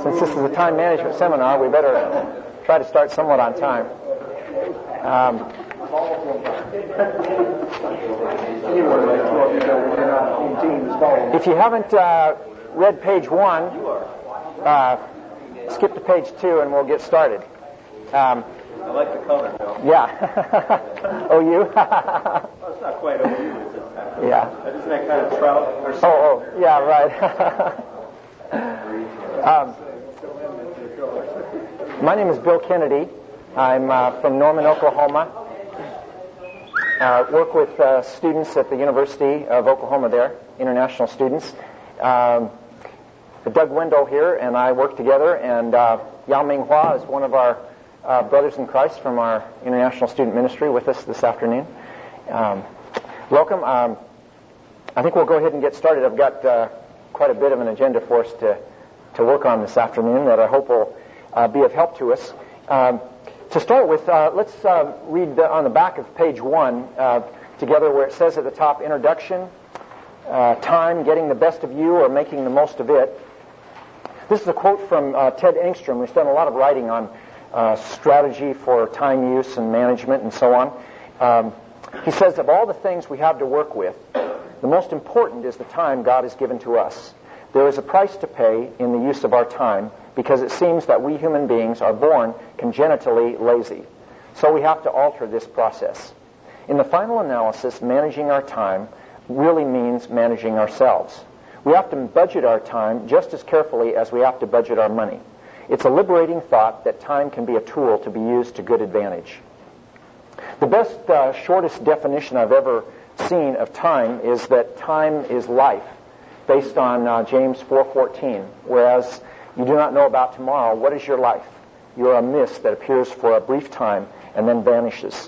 Since this is a time management seminar, we better try to start somewhat on time. If you haven't read page 1, skip to page 2 and we'll get started. I like the color, Bill. Yeah. OU? Well, it's not quite OU. Yeah. Isn't that kind of trout or something? Oh, yeah, right. My name is Bill Kennedy. I'm from Norman, Oklahoma. Work with students at the University of Oklahoma there, international students. Doug Wendell here and I work together, and Yao Ming Hua is one of our brothers in Christ from our international student ministry with us this afternoon. Welcome. I think we'll go ahead and get started. I've got quite a bit of an agenda for us to work on this afternoon that I hope will be of help to us. To start with, let's read on the back of page 1 together, where it says at the top, introduction, time, getting the best of you or making the most of it. This is a quote from Ted Engstrom, who's done a lot of writing on strategy for time use and management and so on. He says, of all the things we have to work with, the most important is the time God has given to us. There is a price to pay in the use of our time, because it seems that we human beings are born congenitally lazy. So we have to alter this process. In the final analysis, managing our time really means managing ourselves. We have to budget our time just as carefully as we have to budget our money. It's a liberating thought that time can be a tool to be used to good advantage. The best, shortest definition I've ever seen of time is that time is life, based on James 4:14, whereas you do not know about tomorrow. What is your life? You are a mist that appears for a brief time and then vanishes.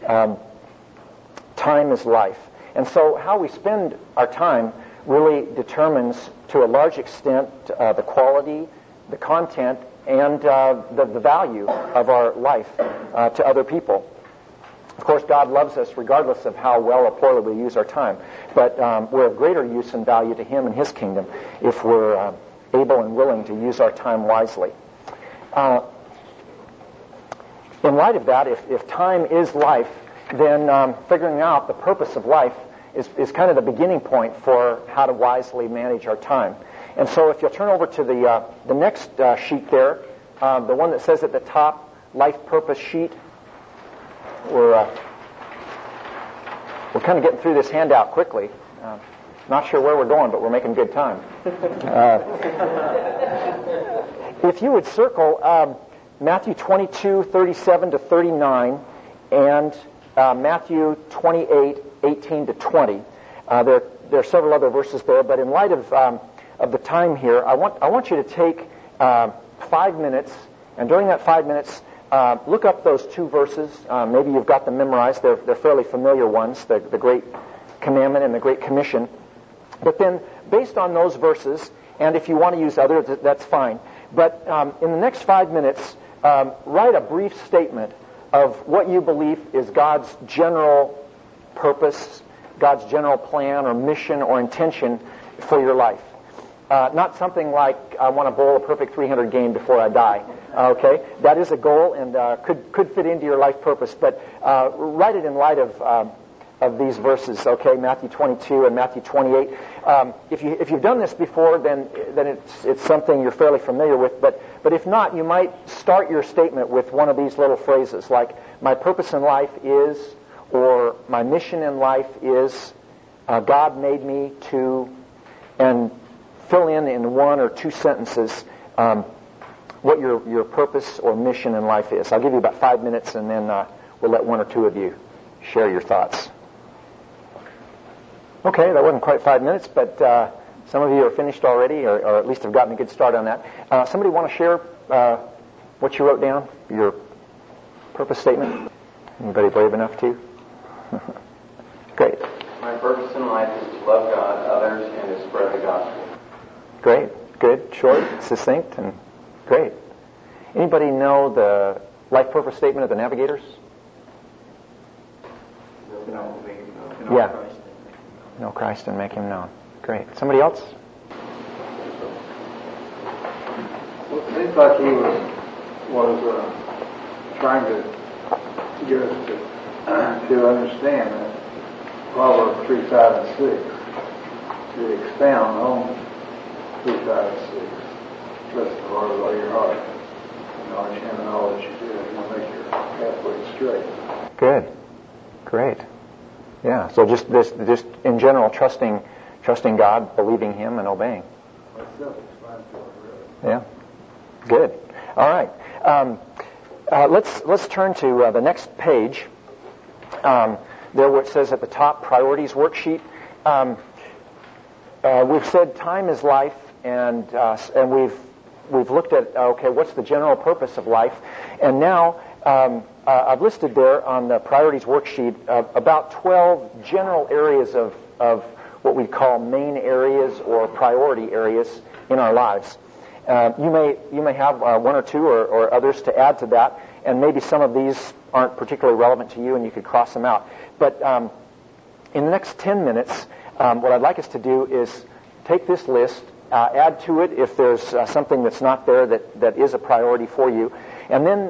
Time is life. And so how we spend our time really determines, to a large extent, the quality, the content, and the value of our life to other people. Of course, God loves us regardless of how well or poorly we use our time. But we're of greater use and value to Him and His kingdom if we're able and willing to use our time wisely. In light of that, if time is life, then figuring out the purpose of life is kind of the beginning point for how to wisely manage our time. And so if you'll turn over to the next sheet there, the one that says at the top, life purpose sheet, we're kind of getting through this handout quickly. Not sure where we're going, but we're making good time. If you would circle Matthew 22:37 to 39 and Matthew 28:18 to 20. There are several other verses there, but in light of the time here, I want you to take 5 minutes, and during that 5 minutes, look up those two verses. Maybe you've got them memorized. They're fairly familiar ones, the Great Commandment and the Great Commission. But then, based on those verses, and if you want to use others, that's fine. But in the next 5 minutes, write a brief statement of what you believe is God's general purpose, God's general plan or mission or intention for your life. Not something like, I want to bowl a perfect 300 game before I die. Okay? That is a goal and could fit into your life purpose. But write it in light of these verses, okay? Matthew 22 and Matthew 28. If you've done this before, then it's something you're fairly familiar with. But if not, you might start your statement with one of these little phrases, like, my purpose in life is, or my mission in life is, God made me to, and fill in 1 or 2 sentences what your purpose or mission in life is. I'll give you about 5 minutes, and then we'll let 1 or 2 of you share your thoughts. Okay, that wasn't quite 5 minutes, but some of you are finished already, or at least have gotten a good start on that. Somebody want to share what you wrote down, your purpose statement? Anybody brave enough to? Great. My purpose in life is to love God, others, and to spread the gospel. Great. Good. Short, succinct, and great. Anybody know the life purpose statement of the Navigators? Yeah. Know Christ and make Him known. Great. Somebody else? seems like he was trying to get us to understand that Proverbs 3, 5, and 6, to expound on 3, 5, and 6. Bless the Lord with all your heart. Acknowledge Him in all that you do, and He'll make your pathway straight. Good. Great. Yeah. So just in general, trusting God, believing Him, and obeying. That's self-explanatory, really. Yeah. Good. All right. Let's turn to the next page. There, where it says at the top, priorities worksheet. We've said time is life, and we've looked at what's the general purpose of life, and now I've listed there on the priorities worksheet about 12 general areas of what we call main areas or priority areas in our lives. You may have one or two or others to add to that, and maybe some of these aren't particularly relevant to you, and you could cross them out. But in the next 10 minutes, what I'd like us to do is take this list, add to it if there's something that's not there that is a priority for you, and then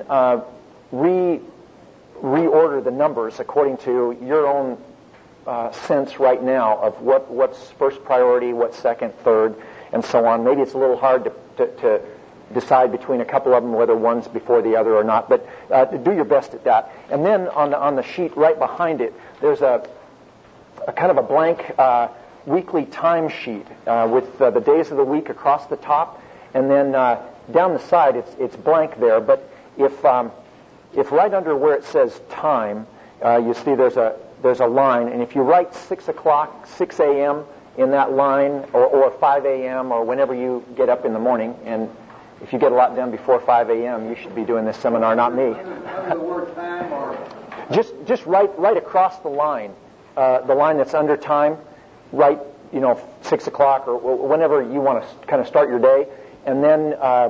reorder the numbers according to your own sense right now of what's first priority, what's second, third, and so on. Maybe it's a little hard to decide between a couple of them whether one's before the other or not, but do your best at that. And then on the sheet right behind it, there's a kind of a blank weekly time sheet with the days of the week across the top, and then down the side it's blank there. But if right under where it says time, you see there's a line, and if you write 6 o'clock, 6 a.m. in that line, or 5 a.m. or whenever you get up in the morning, and if you get a lot done before 5 a.m., you should be doing this seminar, not me. The word time or Just right across the line that's under time, write 6 o'clock or whenever you want to kind of start your day, and then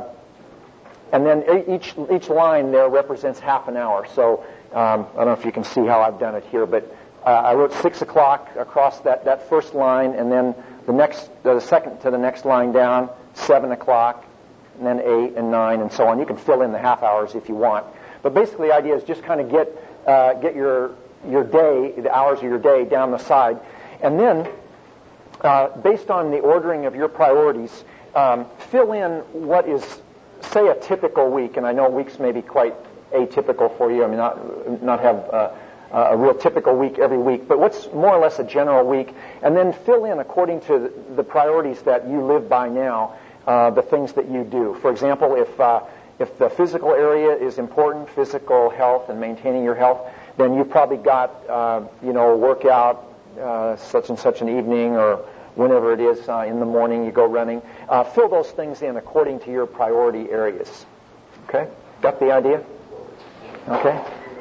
each line there represents half an hour. So I don't know if you can see how I've done it here, but I wrote 6 o'clock across that first line, and then the second to the next line down, 7 o'clock, and then 8 and 9 and so on. You can fill in the half hours if you want. But basically the idea is just kind of get your day, the hours of your day down the side. And then, based on the ordering of your priorities, fill in what is, say, a typical week. And I know weeks may be quite atypical for you. I mean, not have a real typical week every week, but what's more or less a general week. And then fill in according to the priorities that you live by now, the things that you do. For example, if the physical area is important, physical health and maintaining your health, then you've probably got workout such and such an evening, or whenever it is in the morning you go running. Fill those things in according to your priority areas. Okay? Got the idea? Okay?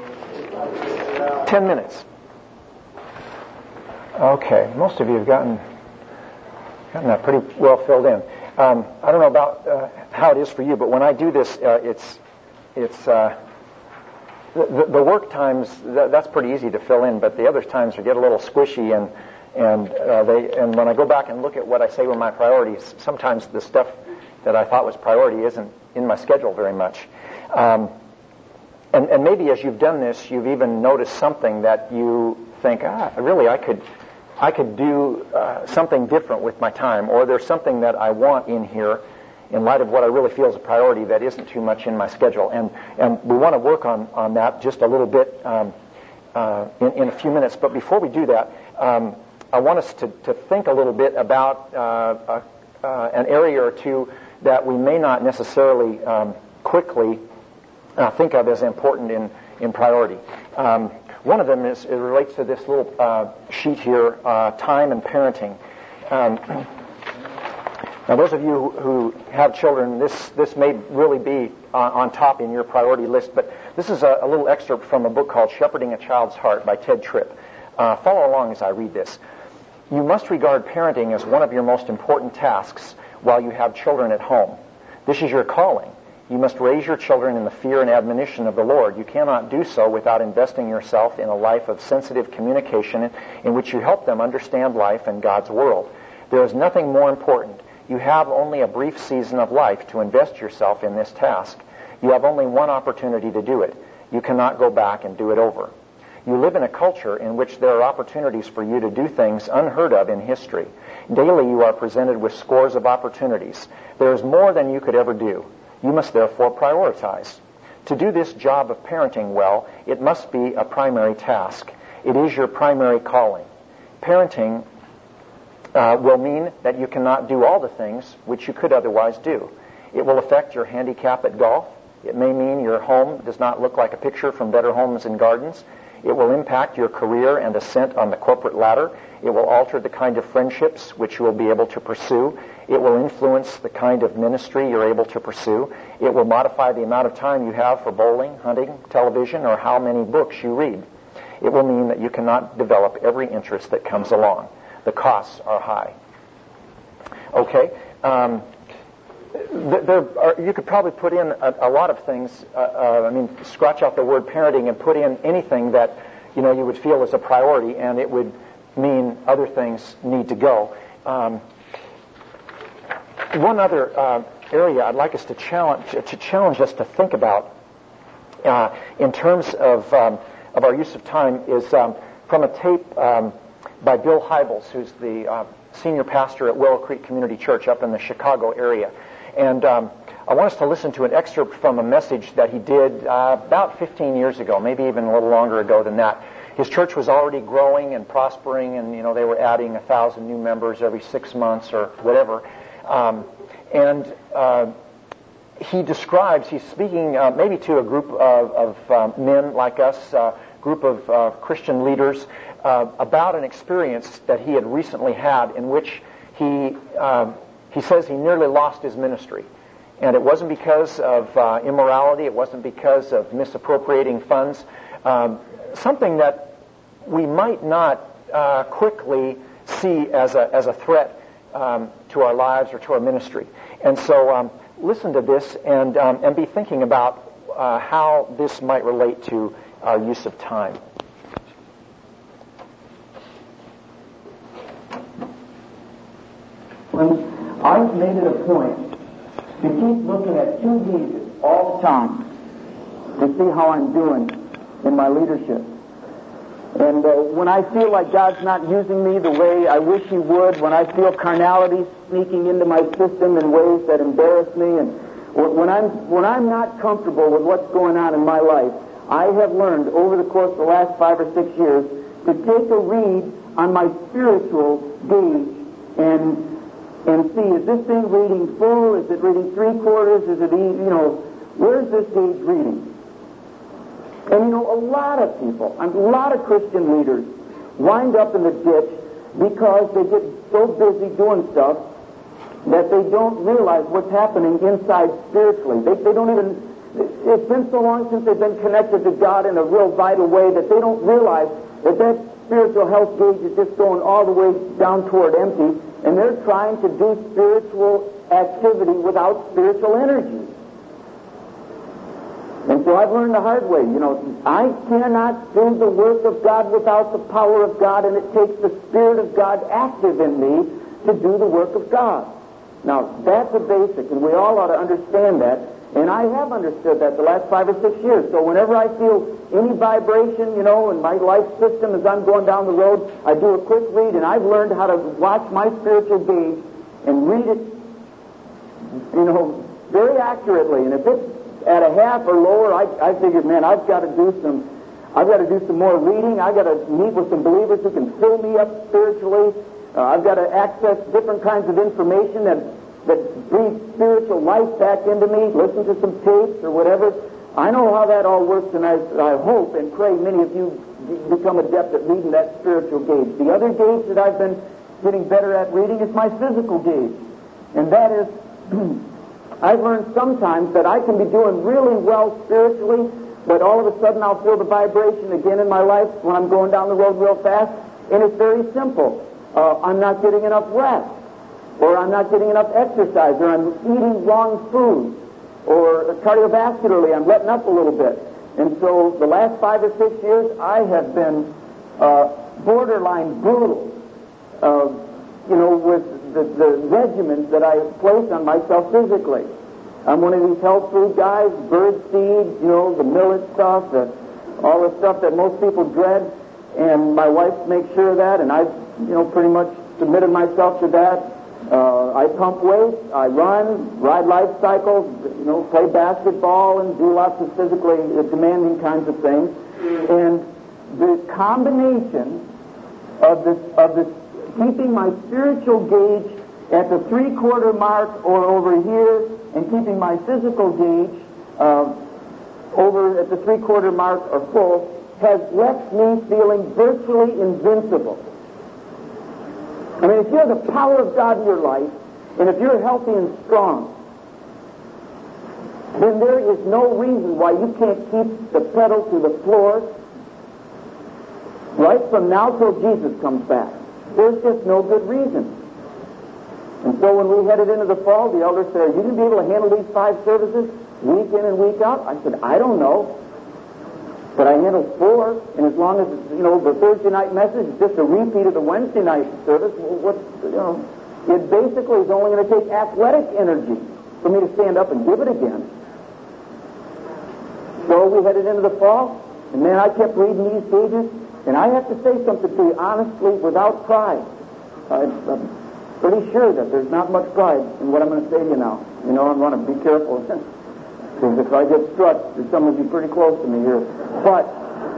10 minutes. Okay. Most of you have gotten that pretty well filled in. I don't know about how it is for you, but when I do this, it's the work times, that's pretty easy to fill in, but the other times get a little squishy, and when I go back and look at what I say were my priorities, sometimes the stuff that I thought was priority isn't in my schedule very much. And maybe as you've done this, you've even noticed something that you think, really, I could do something different with my time, or there's something that I want in here in light of what I really feel is a priority that isn't too much in my schedule. And we want to work on that just a little bit in a few minutes. But before we do that, I want us to think a little bit about an area or two that we may not necessarily quickly think of as important in priority. One of them it relates to this little sheet here, time and parenting. Now, those of you who have children, this may really be on top in your priority list, but this is a little excerpt from a book called Shepherding a Child's Heart by Ted Tripp. Follow along as I read this. You must regard parenting as one of your most important tasks while you have children at home. This is your calling. You must raise your children in the fear and admonition of the Lord. You cannot do so without investing yourself in a life of sensitive communication in which you help them understand life and God's world. There is nothing more important. You have only a brief season of life to invest yourself in this task. You have only one opportunity to do it. You cannot go back and do it over. You live in a culture in which there are opportunities for you to do things unheard of in history. Daily you are presented with scores of opportunities. There is more than you could ever do. You must therefore prioritize. To do this job of parenting well, it must be a primary task. It is your primary calling. Parenting will mean that you cannot do all the things which you could otherwise do. It will affect your handicap at golf. It may mean your home does not look like a picture from Better Homes and Gardens. It will impact your career and ascent on the corporate ladder. It will alter the kind of friendships which you will be able to pursue. It will influence the kind of ministry you're able to pursue. It will modify the amount of time you have for bowling, hunting, television, or how many books you read. It will mean that you cannot develop every interest that comes along. The costs are high. Okay. You could probably put in a lot of things. Scratch out the word parenting and put in anything that you would feel is a priority, and it would mean other things need to go. One other area I'd like us to challenge us to think about in terms of our use of time is from a tape by Bill Hybels, who's the senior pastor at Willow Creek Community Church up in the Chicago area. And I want us to listen to an excerpt from a message that he did about 15 years ago, maybe even a little longer ago than that. His church was already growing and prospering, and they were adding 1,000 new members every 6 months or whatever. He describes, he's speaking maybe to a group of men like us, a group of Christian leaders, about an experience that he had recently had in which he says he nearly lost his ministry. And it wasn't because of immorality, it wasn't because of misappropriating funds, something that we might not quickly see as a threat to our lives or to our ministry. And so listen to this and be thinking about how this might relate to our use of time. I've made it a point to keep looking at 2 gauges all the time to see how I'm doing in my leadership. And when I feel like God's not using me the way I wish He would, when I feel carnality sneaking into my system in ways that embarrass me, and when I'm not comfortable with what's going on in my life, I have learned over the course of the last 5 or 6 years to take a read on my spiritual gauge and see, is this thing reading full? Is it reading 3/4? Is it, where's this gauge reading? And a lot of people, a lot of Christian leaders wind up in the ditch because they get so busy doing stuff that they don't realize what's happening inside spiritually. They don't even, it's been so long since they've been connected to God in a real vital way that they don't realize that spiritual health gauge is just going all the way down toward empty, and they're trying to do spiritual activity without spiritual energy. And so I've learned the hard way. I cannot do the work of God without the power of God, and it takes the Spirit of God active in me to do the work of God. Now, that's a basic, and we all ought to understand that, and I have understood that the last 5 or 6 years. So whenever I feel any vibration, in my life system as I'm going down the road, I do a quick read, and I've learned how to watch my spiritual gauge and read it, very accurately. And if it's at a half or lower, I figured, man, I've got to do some more reading. I've got to meet with some believers who can fill me up spiritually. I've got to access different kinds of information that breathes spiritual life back into me, listen to some tapes or whatever. I know how that all works, and I hope and pray many of you become adept at reading that spiritual gauge. The other gauge that I've been getting better at reading is my physical gauge. And that is, I've learned sometimes that I can be doing really well spiritually, but all of a sudden I'll feel the vibration again in my life when I'm going down the road real fast, and it's very simple. I'm not getting enough rest, or I'm not getting enough exercise, or I'm eating wrong food, or cardiovascularly I'm letting up a little bit. And so the last 5 or 6 years I have been borderline brutal, with the regimens that I place on myself physically. I'm one of these health food guys, bird seed, the millet stuff, all the stuff that most people dread, and my wife makes sure of that, and I've, pretty much submitted myself to that. I pump weights, I run, ride life cycles, play basketball, and do lots of physically demanding kinds of things. And the combination of this keeping my spiritual gauge at the 3/4 mark or over here, and keeping my physical gauge over at the 3/4 mark or full, has left me feeling virtually invincible. I mean, if you have the power of God in your life, and if you're healthy and strong, then there is no reason why you can't keep the pedal to the floor right from now till Jesus comes back. There's just no good reason. And so when we headed into the fall, the elder said, "Are you going to be able to handle these 5 services week in and week out?" I said, "I don't know. But I handled 4, and as long as, the Thursday night message is just a repeat of the Wednesday night service, it basically is only going to take athletic energy for me to stand up and give it again." So we headed into the fall, and man, I kept reading these pages, and I have to say something to you honestly, without pride. I'm pretty sure that there's not much pride in what I'm going to say to you now. I want to be careful. Because if I get struck, there's some of you pretty close to me here. But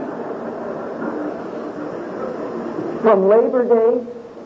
from Labor Day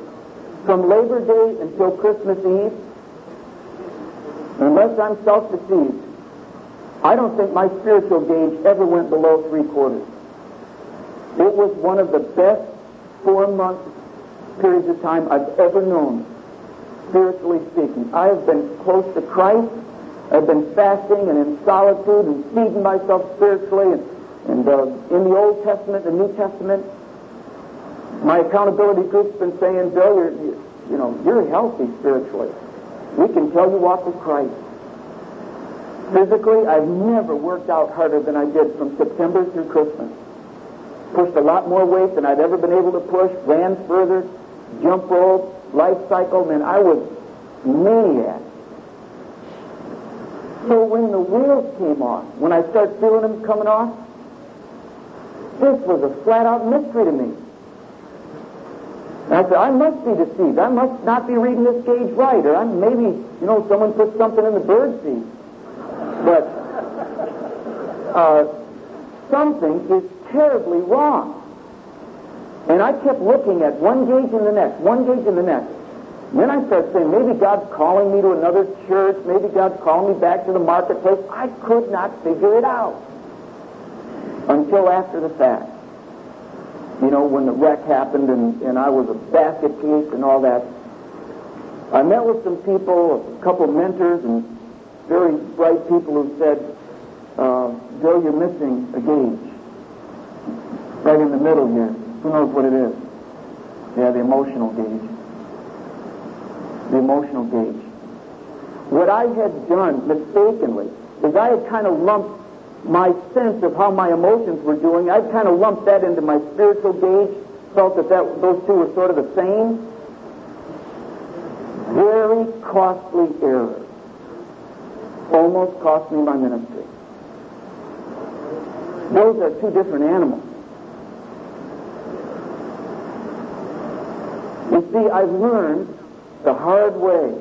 until Christmas Eve, unless I'm self-deceived, I don't think my spiritual gauge ever went below 3/4. It was one of the best 4-month periods of time I've ever known, spiritually speaking. I have been close to Christ. I've been fasting and in solitude and feeding myself spiritually, and in the Old Testament and New Testament. My accountability group's been saying, "Bill, you're healthy spiritually. We can tell you walk with Christ." Physically, I've never worked out harder than I did from September through Christmas. Pushed a lot more weight than I'd ever been able to push, ran further, jump rope, life cycle. Man, I was maniac. So when the wheels came off, when I started feeling them coming off, this was a flat-out mystery to me. And I said, I must be deceived. I must not be reading this gauge right, or maybe, someone put something in the bird seed. But something is terribly wrong. And I kept looking at one gauge and the next, one gauge and the next. And then I started saying, maybe God's calling me to another church, maybe God's calling me back to the marketplace. I could not figure it out until after the fact. When the wreck happened and I was a basket case and all that. I met with some people, a couple of mentors and very bright people who said, "Bill, you're missing a gauge. Right in the middle here. Who knows what it is?" Yeah, the emotional gauge. The emotional gauge. What I had done mistakenly is I had kind of lumped my sense of how my emotions were doing. I'd kind of lumped that into my spiritual gauge, felt that those two were sort of the same. Very costly error. Almost cost me my ministry. Those are two different animals. You see, I've learned the hard way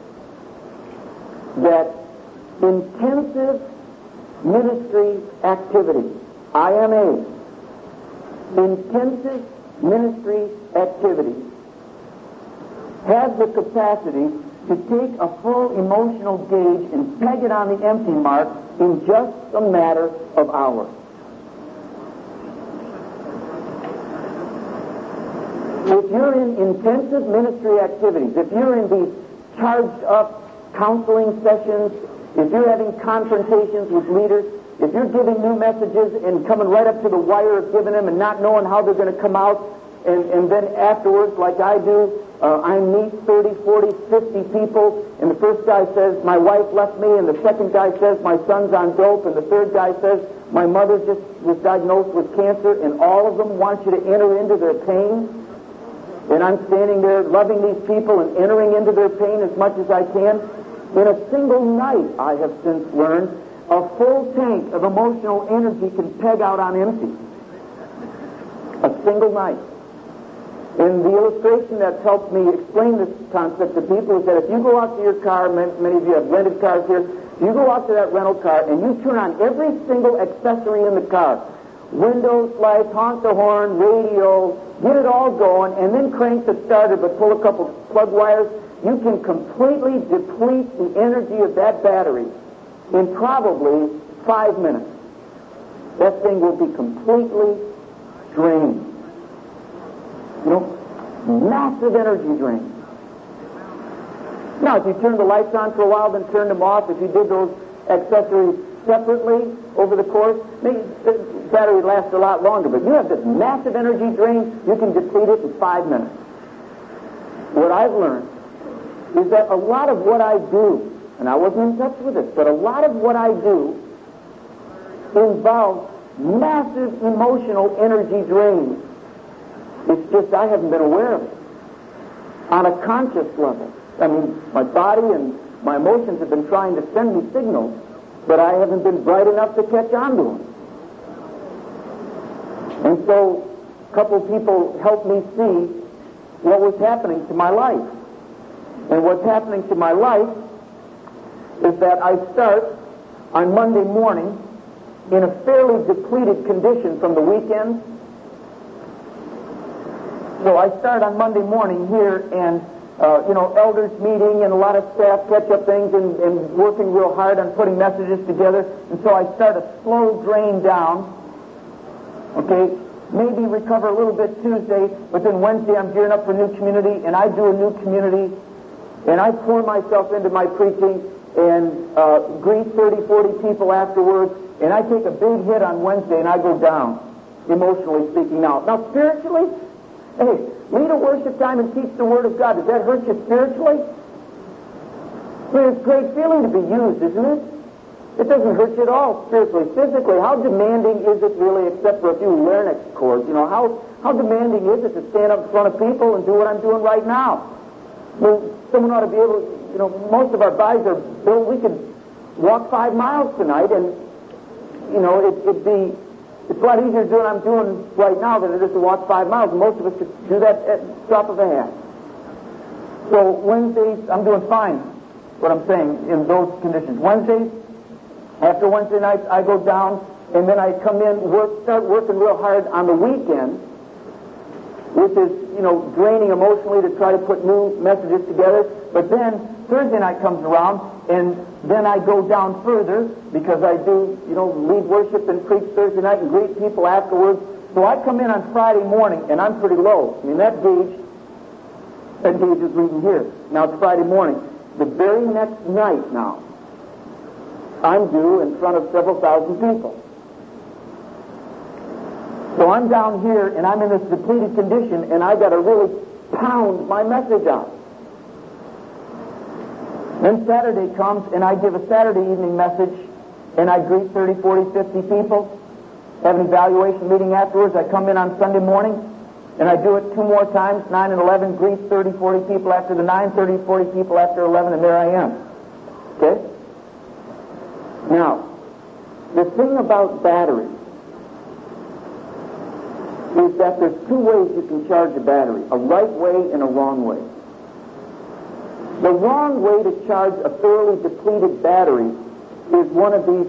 that intensive ministry activity, IMA, intensive ministry activity, has the capacity to take a full emotional gauge and peg it on the empty mark in just a matter of hours. If you're in intensive ministry activities, if you're in these charged up counseling sessions, if you're having confrontations with leaders, if you're giving new messages and coming right up to the wire of giving them and not knowing how they're going to come out, and then afterwards, like I do, I meet 30, 40, 50 people, and the first guy says, "My wife left me," and the second guy says, "My son's on dope," and the third guy says, "My mother just was diagnosed with cancer," and all of them want you to enter into their pain. and I'm standing there loving these people and entering into their pain as much as I can. In a single night, I have since learned, a full tank of emotional energy can peg out on empty. A single night. And the illustration that's helped me explain this concept to people is that if you go out to your car, many of you have rented cars here, you go out to that rental car and you turn on every single accessory in the car, windows, lights, honk the horn, radio, get it all going, and then crank the starter but pull a couple plug wires, you can completely deplete the energy of that battery in probably 5 minutes. That thing will be completely drained. You know, massive energy drain. Now, if you turn the lights on for a while, then turn them off, if you did those accessories separately over the course, maybe the battery would last a lot longer. But you have this massive energy drain, you can deplete it in 5 minutes. What I've learned is that a lot of what I do, and I wasn't in touch with this, but a lot of what I do involves massive emotional energy drains. It's just I haven't been aware of it on a conscious level. I mean, my body and my emotions have been trying to send me signals, but I haven't been bright enough to catch on to them. And so a couple of people helped me see what was happening to my life. And what's happening to my life is that I start on Monday morning in a fairly depleted condition from the weekend. So I start on Monday morning here and, elders meeting and a lot of staff catch-up things and working real hard on putting messages together. And so I start a slow drain down. Okay, maybe recover a little bit Tuesday, but then Wednesday I'm gearing up for new community, and I do a new community, and I pour myself into my preaching and greet 30, 40 people afterwards, and I take a big hit on Wednesday and I go down, emotionally speaking now. Now, spiritually, hey, lead a worship time and teach the Word of God. Does that hurt you spiritually? I mean, it's a great feeling to be used, isn't it? It doesn't hurt you at all spiritually. Physically, how demanding is it really, except for a few larynx cords? You know, how demanding is it to stand up in front of people and do what I'm doing right now? I mean, someone ought to be able to, most of our bodies are built, we could walk 5 miles tonight and, it's a lot easier to do what I'm doing right now than it is to walk 5 miles. And most of us could do that at the drop of a hat. So Wednesdays, I'm doing fine, what I'm saying, in those conditions. Wednesdays, after Wednesday nights, I go down, and then I come in, start working real hard on the weekend, which is, draining emotionally to try to put new messages together. But then Thursday night comes around, and then I go down further because I do, lead worship and preach Thursday night and greet people afterwards. So I come in on Friday morning, and I'm pretty low. I mean, that gauge is reading here. Now it's Friday morning. The very next night now, I'm due in front of several thousand people. So I'm down here, and I'm in this depleted condition, and I got to really pound my message out. Then Saturday comes, and I give a Saturday evening message, and I greet 30, 40, 50 people, have an evaluation meeting afterwards. I come in on Sunday morning, and I do it 2 more times, 9 and 11, greet 30, 40 people after the 9, 30, 40 people after 11, and there I am. Okay? Now, the thing about batteries is that there's 2 ways you can charge a battery, a right way and a wrong way. The wrong way to charge a thoroughly depleted battery is one of these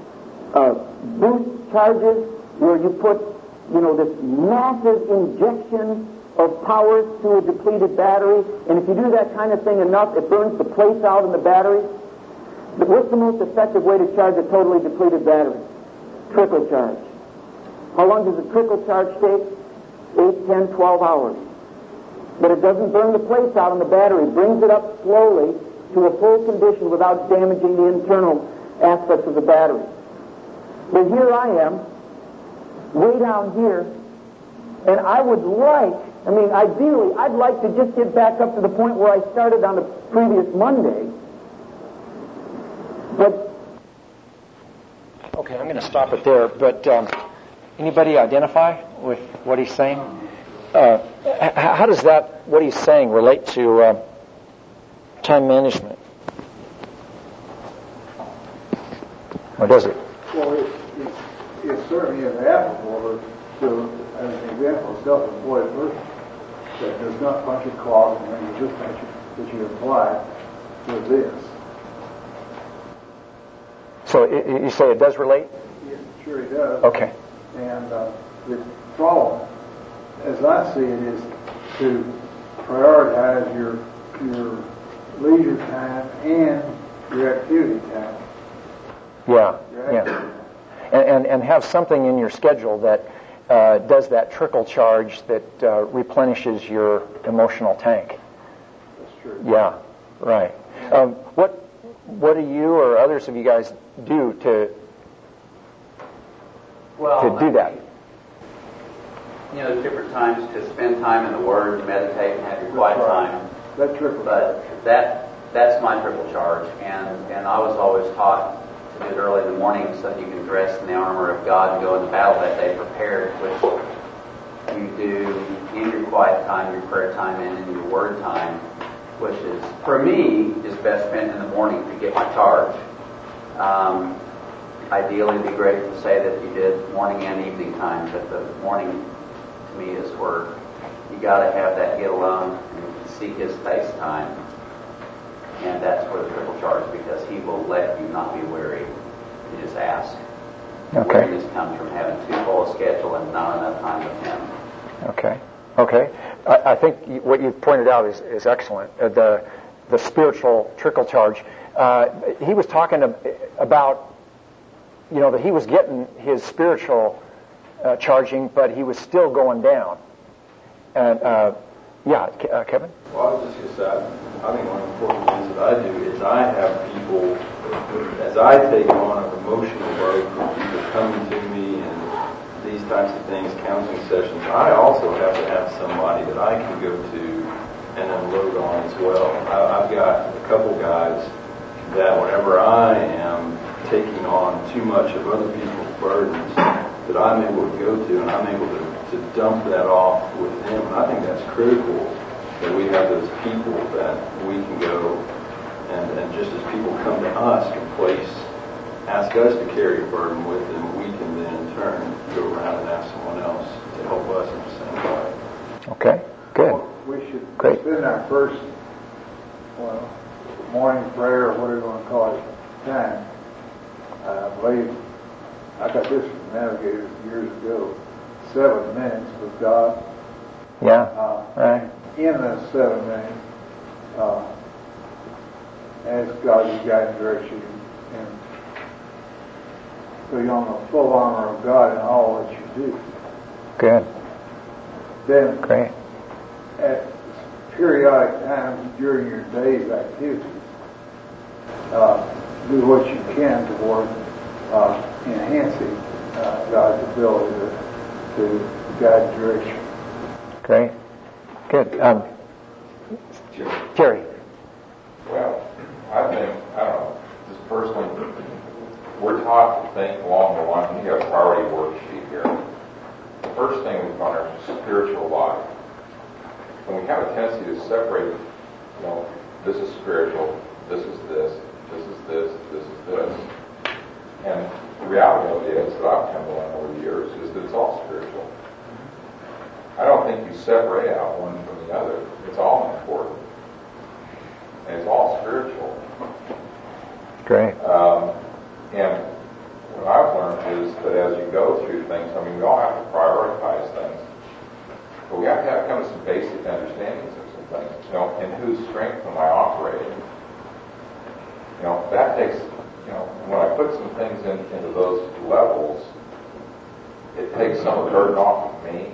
boost charges where you put, this massive injection of power to a depleted battery, and if you do that kind of thing enough, it burns the place out in the battery. But what's the most effective way to charge a totally depleted battery? Trickle charge. How long does a trickle charge take? 8, 10, 12 hours. But it doesn't burn the place out in the battery. It brings it up slowly to a full condition without damaging the internal aspects of the battery. But here I am, way down here, and I would ideally, I'd like to just get back up to the point where I started on the previous Monday. But okay, I'm going to stop it there. But anybody identify with what he's saying? How does that, what he's saying, relate to time management? Or does it? Well, it certainly is applicable to, as an example, a self-employed person that does not punch a clock and then you just punch it, that you apply to this. So you say it does relate? Yeah, sure it does. Okay. And the problem, as I see it, is to prioritize your leisure time and your activity time. Yeah, yeah. And have something in your schedule that does that trickle charge that replenishes your emotional tank. That's true. Yeah, right. What do you or others of you guys do to do that? You know, there's different times to spend time in the Word, to meditate, and have your quiet time. That trickle. But that's my triple charge, and I was always taught to do it early in the morning so that you can dress in the armor of God and go into battle that day prepared, which you do in your quiet time, your prayer time, and in your Word time, which is, for me, is best spent in the morning to get my charge. Ideally, it'd be great to say that you did morning and evening time, but the morning, to me, is where you got to have that get alone and seek His face time. And that's where the triple charge, because He will let you not be weary. You just ask. Okay. Weariness comes from having too full a schedule and not enough time with Him. Okay. I think what you've pointed out is excellent. The spiritual trickle charge. He was talking about, that he was getting his spiritual charging, but he was still going down. And Kevin? Well, I was just going to say, I think one of the important things that I do is I have people, as I take on an emotional load from people coming to me and these types of things, counseling sessions, I also have to have somebody that I can go to and unload on as well. I've got a couple guys that whenever I am taking on too much of other people's burdens, that I'm able to go to and I'm able to dump that off with them. And I think that's critical, that we have those people that we can go and just as people come to us and ask us to carry a burden with them, we can then in turn go around and ask someone else to help us in the same way. Okay, good. Well, we should Great. spend our first, morning prayer, or whatever you want to call it, time. I believe, I got this from Navigator years ago, 7 minutes with God. Yeah, right. In the 7 minutes, ask God to guide and direct you, and so you're on the full armor of God in all that you do. Good. Then, Great. at periodic times during your day's activities, do what you can toward enhancing God's ability to guide and direct you. Great. Good. Jerry. Well, I don't know, just personally, we're taught to think along the line. You have a priority worksheet here. The first thing we find our spiritual life. And we have a tendency to separate, this is spiritual, this is this, this is this, this is this. And the reality of it is that I've come to learn over the years is that it's all spiritual. I don't think you separate out one from the other. It's all important. And it's all spiritual. Great. And what I've learned is that as you go through things, we all have to prioritize things. But we have to come to some basic understandings of some things. In whose strength am I operating? That takes, when I put some things into those levels, it takes some of the burden off of me.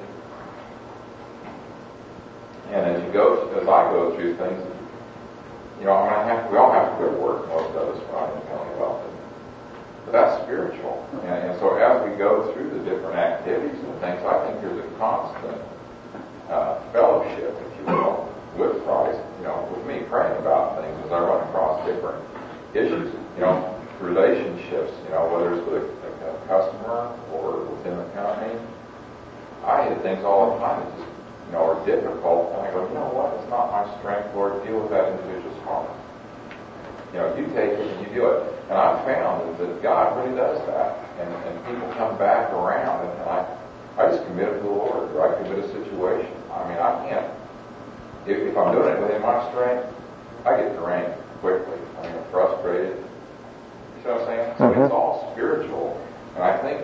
And as I go through things, we all have to go to work, most of us, when I'm telling about it. But that's spiritual. And so as we go through the different activities and things, I think there's a constant fellowship, if you will, with Christ, with me praying about things as I run across different issues, relationships, whether it's with a customer or within the company. I hit things all the time that just are difficult, and I go, you know what? It's not my strength, Lord. Deal with that individual's heart. You take it and you do it. And I've found that God really does that. And people come back around, and I just commit it to the Lord, or I commit a situation. I mean, I can't, if I'm doing it within my strength, I get drained quickly. I mean, I'm frustrated. You know what I'm saying? So it's all spiritual. And I think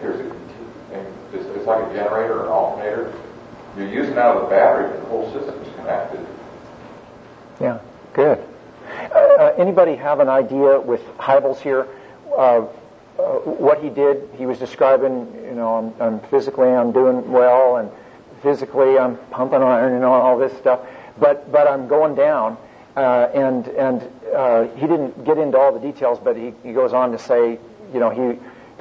it's like a generator or an alternator. You're using out of the battery, but the whole system's connected. Yeah, good. Anybody have an idea with Hybels here? What he did? He was describing, I'm physically I'm doing well, and physically I'm pumping iron, all this stuff. But I'm going down, and he didn't get into all the details, but he goes on to say, he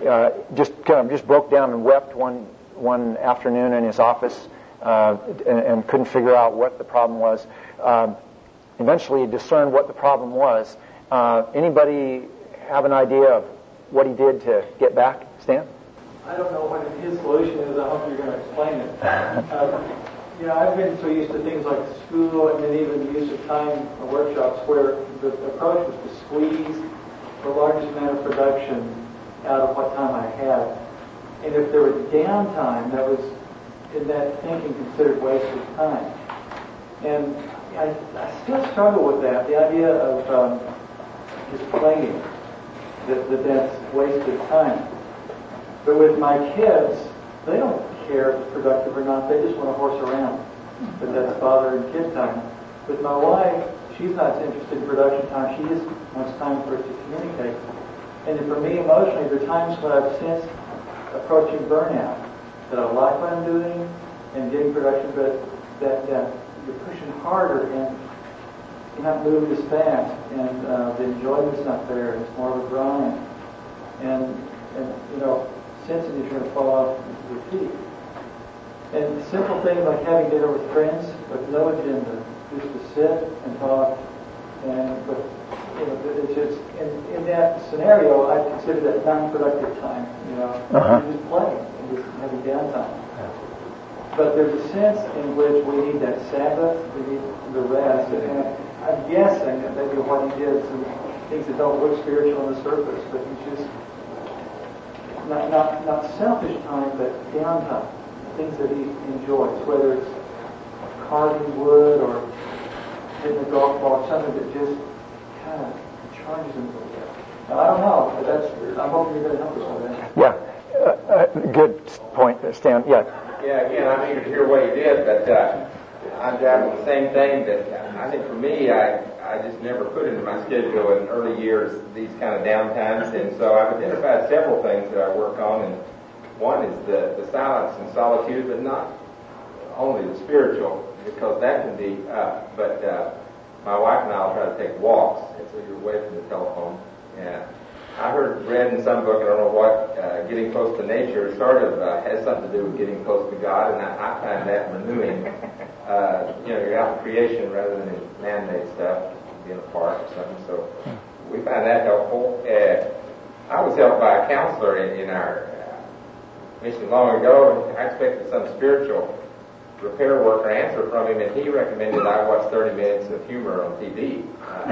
just broke down and wept one afternoon in his office, and couldn't figure out what the problem was. Eventually he discerned what the problem was. Anybody have an idea of what he did to get back, Stan? I don't know what his solution is. I hope you're going to explain it. I've been so used to things like school and then even the use of time workshops where the approach was to squeeze the largest amount of production out of what time I had. And if there was downtime, that was, in that thinking, considered wasted time. And I still struggle with that, the idea of just playing, that's wasted time. But with my kids, they don't care if it's productive or not, they just want to horse around. But that's father and kid time. With my wife, she's not interested in production time, she just wants time for us to communicate. And for me, emotionally, there are times when I've sensed approaching burnout, that I like what I'm doing and getting production, but that you're pushing harder and you're not moving as fast, and the enjoyment's not there. It's more of a grind, and sensing that you're going to fall off your feet. And simple things like having dinner with friends with no agenda, just to sit and talk, and it's just in that scenario, I consider that non-productive time. You're just playing and just having downtime. But there's a sense in which we need that Sabbath, we need the rest. And I'm guessing that maybe what he did, some things that don't look spiritual on the surface, but he's just not selfish time, but downtime, things that he enjoys, whether it's carving wood or hitting a golf ball, something that just kind of charges him a little bit. Now, I don't know, but I'm hoping you're going to help us with that. Yeah, good point, Stan. Yeah. Yeah, again, I'm eager to hear what he did, but I'm doing the same thing that I think for me, I just never put into my schedule in early years these kind of downtimes, and so I've identified several things that I work on, and one is the silence and solitude, but not only the spiritual, because that can be, but my wife and I will try to take walks, and so you're away from the telephone, and I read in some book, I don't know what, getting close to nature sort of has something to do with getting close to God, and I find that renewing. You're out in creation rather than in man-made stuff, in a park or something, so we find that helpful. I was helped by a counselor in our mission long ago, and I expected some spiritual repair worker answer from him, and he recommended I watch 30 minutes of humor on TV.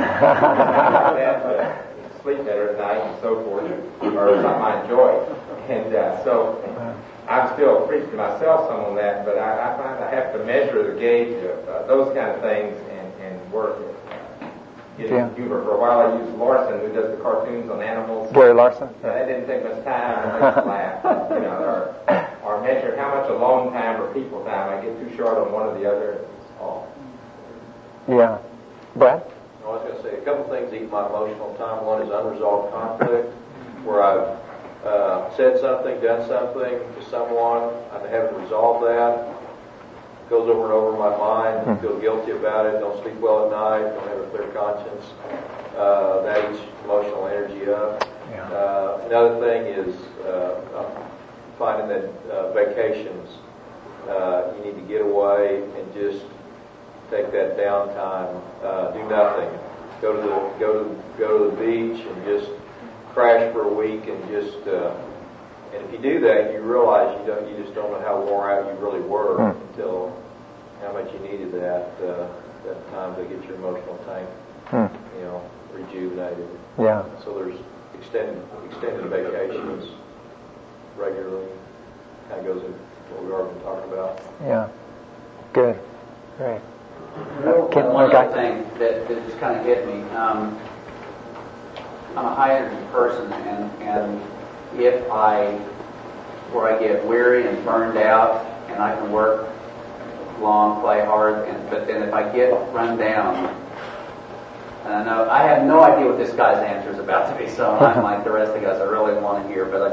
Sleep better at night and so forth, or something I enjoy. And so I'm still preaching myself some on that, but I find I have to measure the gauge of those kind of things and work it. Humor. For a while I used Larson, who does the cartoons on animals. Gary Larson? That didn't take much time to make me laugh. Or measure how much alone time or people time. I get too short on one or the other. It's all. Yeah. Brad? I was going to say a couple things that eat my emotional time. One is unresolved conflict, where I've said something, done something to someone, I haven't resolved that. It goes over and over in my mind. I feel guilty about it. Don't sleep well at night. Don't have a clear conscience. That eats emotional energy up. Yeah. Another thing is I'm finding that vacations, you need to get away and just take that downtime, do nothing, go to the beach and just crash for a week and just and if you do that, you realize you just don't know how wore out you really were until how much you needed that time to get your emotional tank, rejuvenated. Yeah. So there's extended vacations regularly. Kind of goes into what we've already been talking about. Yeah. Good. Great. One other thing that just kind of hit me. I'm a high energy person, and if I get weary and burned out, and I can work long, play hard, but then if I get run down, and I have no idea what this guy's answer is about to be, so I'm like the rest of the guys, I really want to hear, but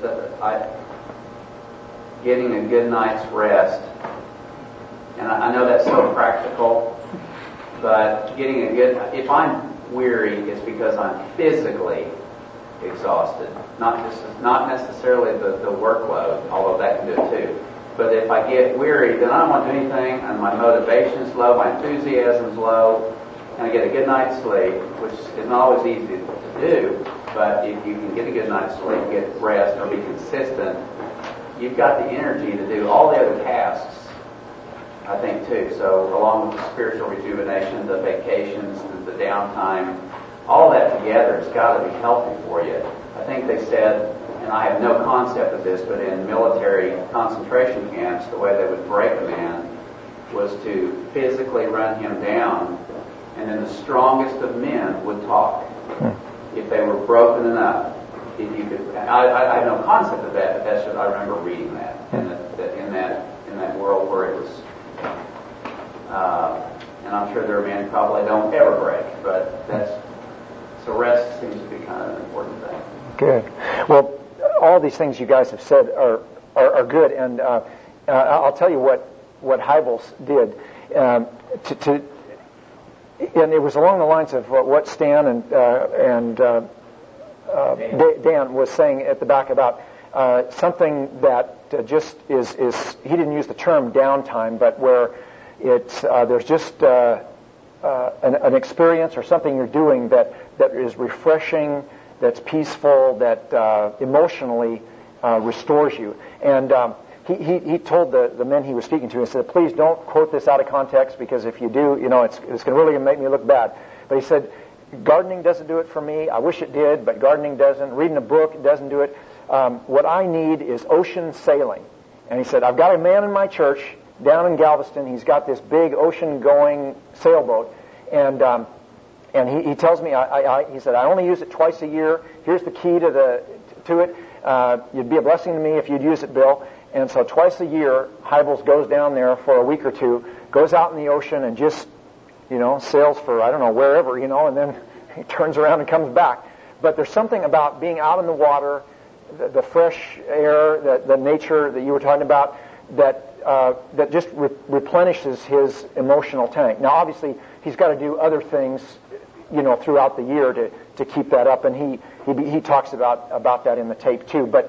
getting a good night's rest, and I know that's so practical, but if I'm weary, it's because I'm physically exhausted, not necessarily the workload, although that can do it too. But if I get weary, then I don't want to do anything, and my motivation's low, my enthusiasm's low, and I get a good night's sleep, which is not always easy to do, but if you can get a good night's sleep, get rest, or be consistent, you've got the energy to do all the other tasks, I think, too. So along with the spiritual rejuvenation, the vacations, the downtime, all that together has got to be healthy for you. I think they said, and I have no concept of this, but in military concentration camps, the way they would break a man was to physically run him down, and then the strongest of men would talk. If they were broken enough, if you could, I have no concept of that, but that's just, I remember reading that, in that world where it was, and I'm sure there are men who probably don't ever break, but so rest seems to be kind of an important thing. Good. Well, all these things you guys have said are good, and I'll tell you what Hybels did. And it was along the lines of what Stan and Dan was saying at the back about something that just is. He didn't use the term downtime, but where there's just an experience or something you're doing that is refreshing, that's peaceful, that emotionally restores you. And he told the men he was speaking to, he said, please don't quote this out of context, because if you do, it's going to really make me look bad. But he said, gardening doesn't do it for me. I wish it did, but gardening doesn't. Reading a book doesn't do it. What I need is ocean sailing. And he said, I've got a man in my church down in Galveston. He's got this big ocean-going sailboat. And he tells me, he said, I only use it twice a year. Here's the key to it. You'd be a blessing to me if you'd use it, Bill. And so twice a year, Hybels goes down there for a week or two, goes out in the ocean and just, sails for, I don't know, wherever, and then he turns around and comes back. But there's something about being out in the water, the fresh air, the nature that you were talking about, that just replenishes his emotional tank. Now, obviously, he's got to do other things, throughout the year to keep that up, and he talks about that in the tape too. But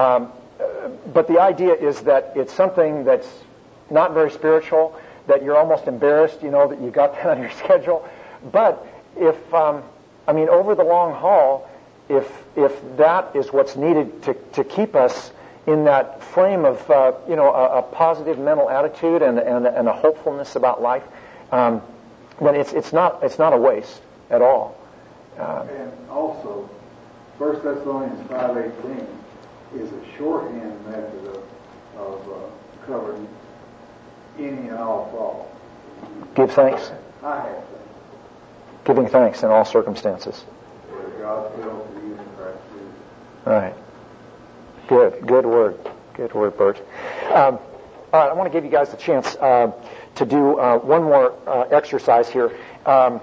the idea is that it's something that's not very spiritual, that you're almost embarrassed, that you got that on your schedule. But if over the long haul, if that is what's needed to keep us in that frame of a positive mental attitude and a hopefulness about life, then it's not a waste at all. And also, 1 Thessalonians 5:18 is a shorthand method of covering any and all fault. Give thanks. I have thanks. Giving thanks in all circumstances. For God's will for you in Christ Jesus. Right. Good word. Good word, Bert. All right, I want to give you guys a chance to do one more exercise here. On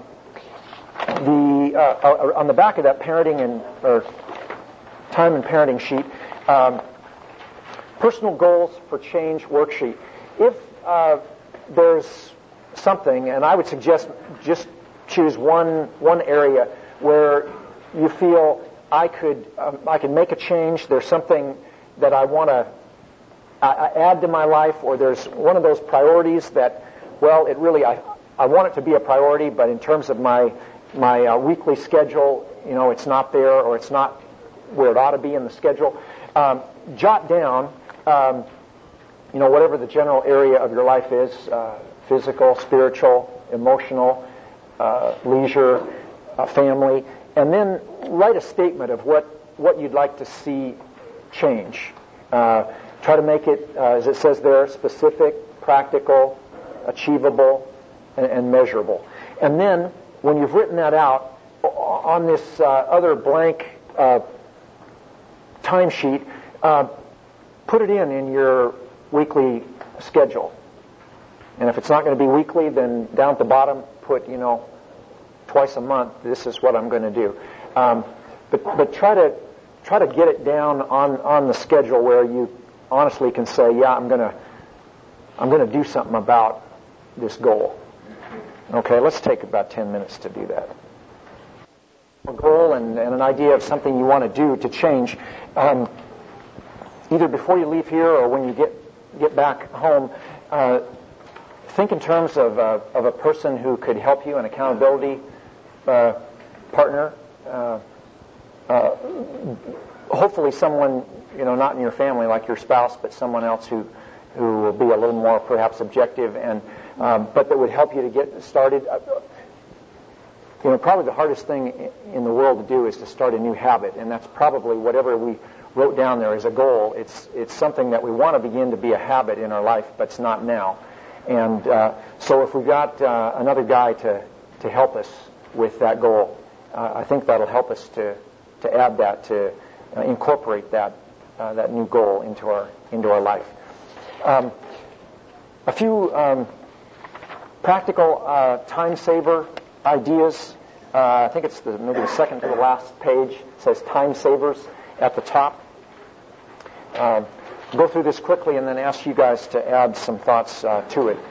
the back of that parenting or time and parenting sheet, personal goals for change worksheet. If there's something, and I would suggest just choose one area where you feel I could make a change. There's something that I want to add to my life, or there's one of those priorities that, well, I want it to be a priority, but in terms of my weekly schedule, it's not there, or it's not where it ought to be in the schedule. Jot down, whatever the general area of your life is, physical, spiritual, emotional, leisure, family, and then write a statement of what you'd like to see change. Try to make it, as it says there, specific, practical, achievable, and measurable. And then, when you've written that out, on this other blank timesheet, put it in your weekly schedule. And if it's not going to be weekly, then down at the bottom, put, twice a month, this is what I'm going to do. But try to get it down on the schedule where you honestly can say, yeah, I'm going to do something about this goal. Okay, let's take about 10 minutes to do that. A goal and an idea of something you want to do to change, either before you leave here or when you get back home. Think in terms of a person who could help you, an accountability partner. Hopefully someone, not in your family like your spouse, but someone else who will be a little more perhaps objective, and but that would help you to get started. Probably the hardest thing in the world to do is to start a new habit, and that's probably whatever we wrote down there as a goal. It's something that we want to begin to be a habit in our life, but it's not now. And so if we've got another guy to help us with that goal, I think that'll help us to add that, to incorporate that new goal into our life. A few practical time saver ideas. I think it's maybe the second to the last page. It says time savers at the top. Go through this quickly and then ask you guys to add some thoughts to it.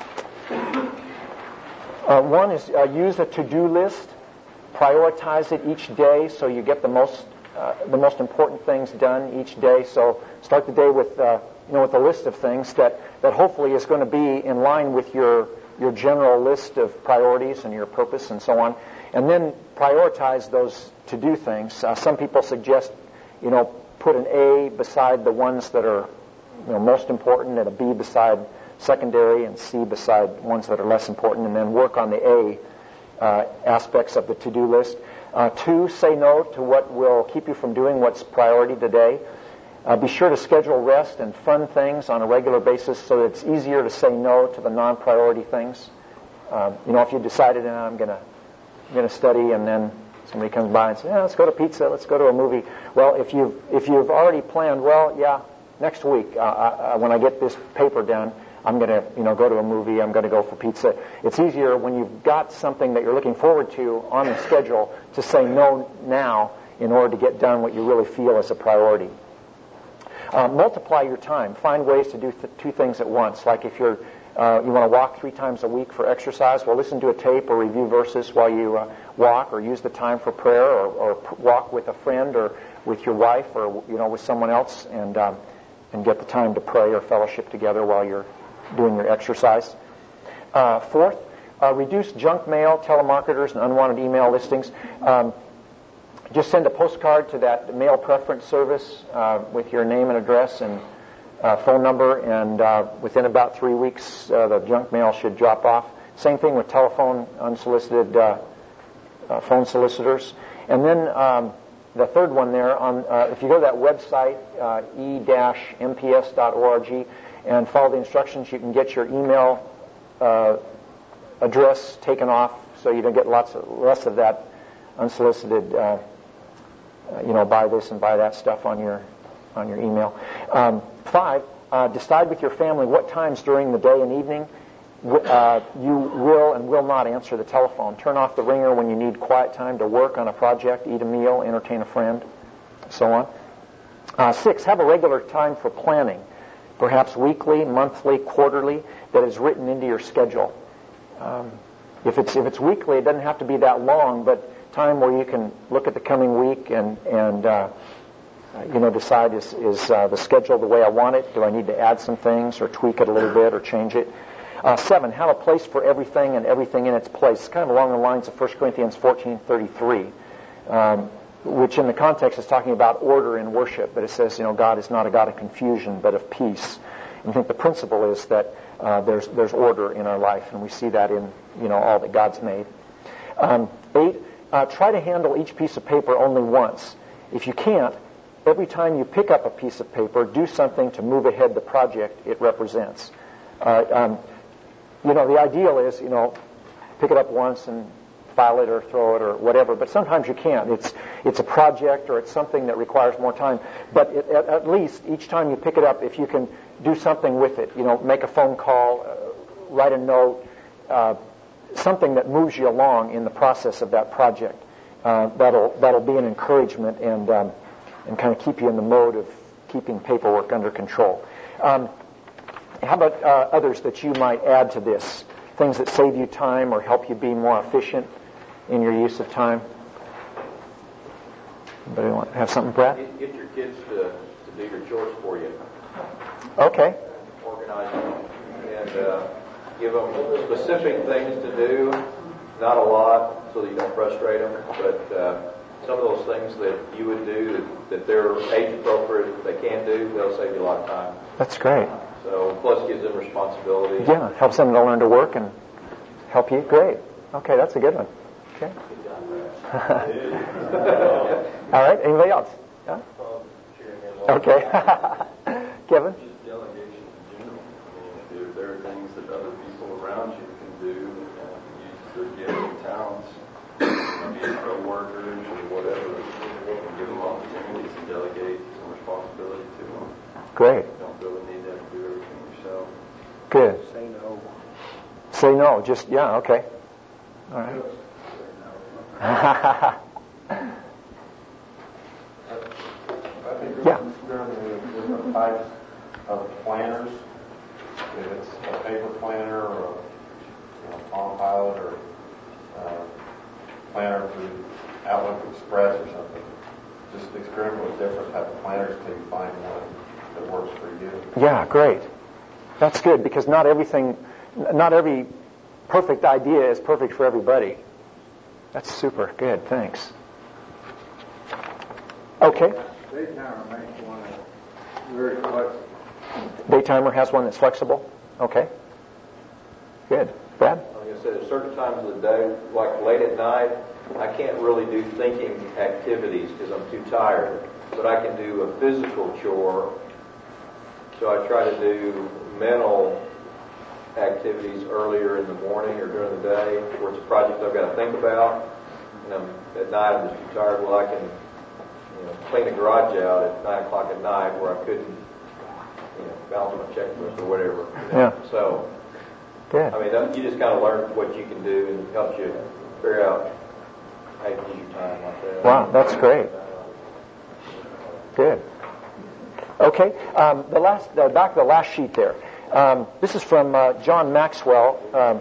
One is use a to-do list. Prioritize it each day so you get the most important things done each day. So start the day with a list of things that hopefully is going to be in line with your general list of priorities and your purpose and so on. And then prioritize those to-do things. Some people suggest, put an A beside the ones that are most important, and a B beside secondary, and C beside ones that are less important, and then work on the A aspects of the to-do list. 2, say no to what will keep you from doing what's priority today. Be sure to schedule rest and fun things on a regular basis so that it's easier to say no to the non-priority things. If you decided, I'm going to study, and then somebody comes by and says, let's go to pizza, let's go to a movie. Well, if you've already planned, next week when I get this paper done, I'm going to go to a movie, I'm going to go for pizza. It's easier when you've got something that you're looking forward to on the schedule to say no now in order to get done what you really feel is a priority. Multiply your time. Find ways to do two things at once. Like if you want to walk 3 times a week for exercise, well, listen to a tape or review verses while you walk, or use the time for prayer, or walk with a friend or with your wife, or with someone else, and get the time to pray or fellowship together while you're doing your exercise. 4th, reduce junk mail, telemarketers, and unwanted email listings. Just send a postcard to that mail preference service with your name and address and phone number, and within about 3 weeks, the junk mail should drop off. Same thing with telephone, unsolicited phone solicitors. And then the third one there, if you go to that website, e-mps.org, and follow the instructions, you can get your email address taken off, so you don't get less of that unsolicited, buy this and buy that stuff on your email. 5, decide with your family what times during the day and evening you will and will not answer the telephone. Turn off the ringer when you need quiet time to work on a project, eat a meal, entertain a friend, so on. 6, have a regular time for planning, perhaps weekly, monthly, quarterly, that is written into your schedule. If it's weekly, it doesn't have to be that long, but time where you can look at the coming week and decide, is the schedule the way I want it? Do I need to add some things or tweak it a little bit or change it? 7, have a place for everything and everything in its place. It's kind of along the lines of 1 Corinthians 14:33, which in the context is talking about order in worship, but it says, God is not a God of confusion, but of peace. I think the principle is that there's order in our life, and we see that in all that God's made. 8, try to handle each piece of paper only once. If you can't, every time you pick up a piece of paper, do something to move ahead the project it represents. The ideal is, pick it up once and file it or throw it or whatever, but sometimes you can't. It's a project or it's something that requires more time. But at least each time you pick it up, if you can do something with it, make a phone call, write a note, something that moves you along in the process of that project, that'll be an encouragement and kind of keep you in the mode of keeping paperwork under control. How about others that you might add to this? Things that save you time or help you be more efficient in your use of time? Anybody want to have something, Brad? Get your kids to do your chores for you. Okay. Organize them and give them specific things to do. Not a lot, so that you don't frustrate them, but some of those things that you would do that they're age appropriate, they can do, they'll save you a lot of time. That's great. So, plus gives them responsibility. Yeah, helps them to learn to work and help you. Great. Okay, that's a good one. Okay. All right. Anybody else? Yeah? Okay. Kevin? Just delegation in general. There are things that other people around you can do and use their gifts and talents, be co-workers or whatever, and give them opportunities to delegate some responsibility to them. Great. You don't really need to have to do everything yourself. Good. Say no. Say no. Just, yeah, okay. All right. I think Yeah. there are different types of planners. If it's a paper planner or a Palm Pilot or planner through Outlook Express or something, just experiment with different type of planners till you find one that works for you. Yeah, great. That's good because not every perfect idea is perfect for everybody. That's super. Good. Thanks. Okay. Daytimer makes one that's very flexible. Daytimer has one that's flexible? Okay. Good. Brad? Like I said, at certain times of the day, like late at night, I can't really do thinking activities because I'm too tired. But I can do a physical chore. So I try to do mental activities earlier in the morning or during the day where it's a project I've got to think about. And at night I'm just too tired. Well, I can clean the garage out at 9 o'clock at night where I couldn't balance my checkbook or whatever. Yeah. So, good. I mean, you just kind of learn what you can do and it helps you figure out how you use your time like that. Wow, that's great. Good. Okay, back to the last sheet there. This is from John Maxwell.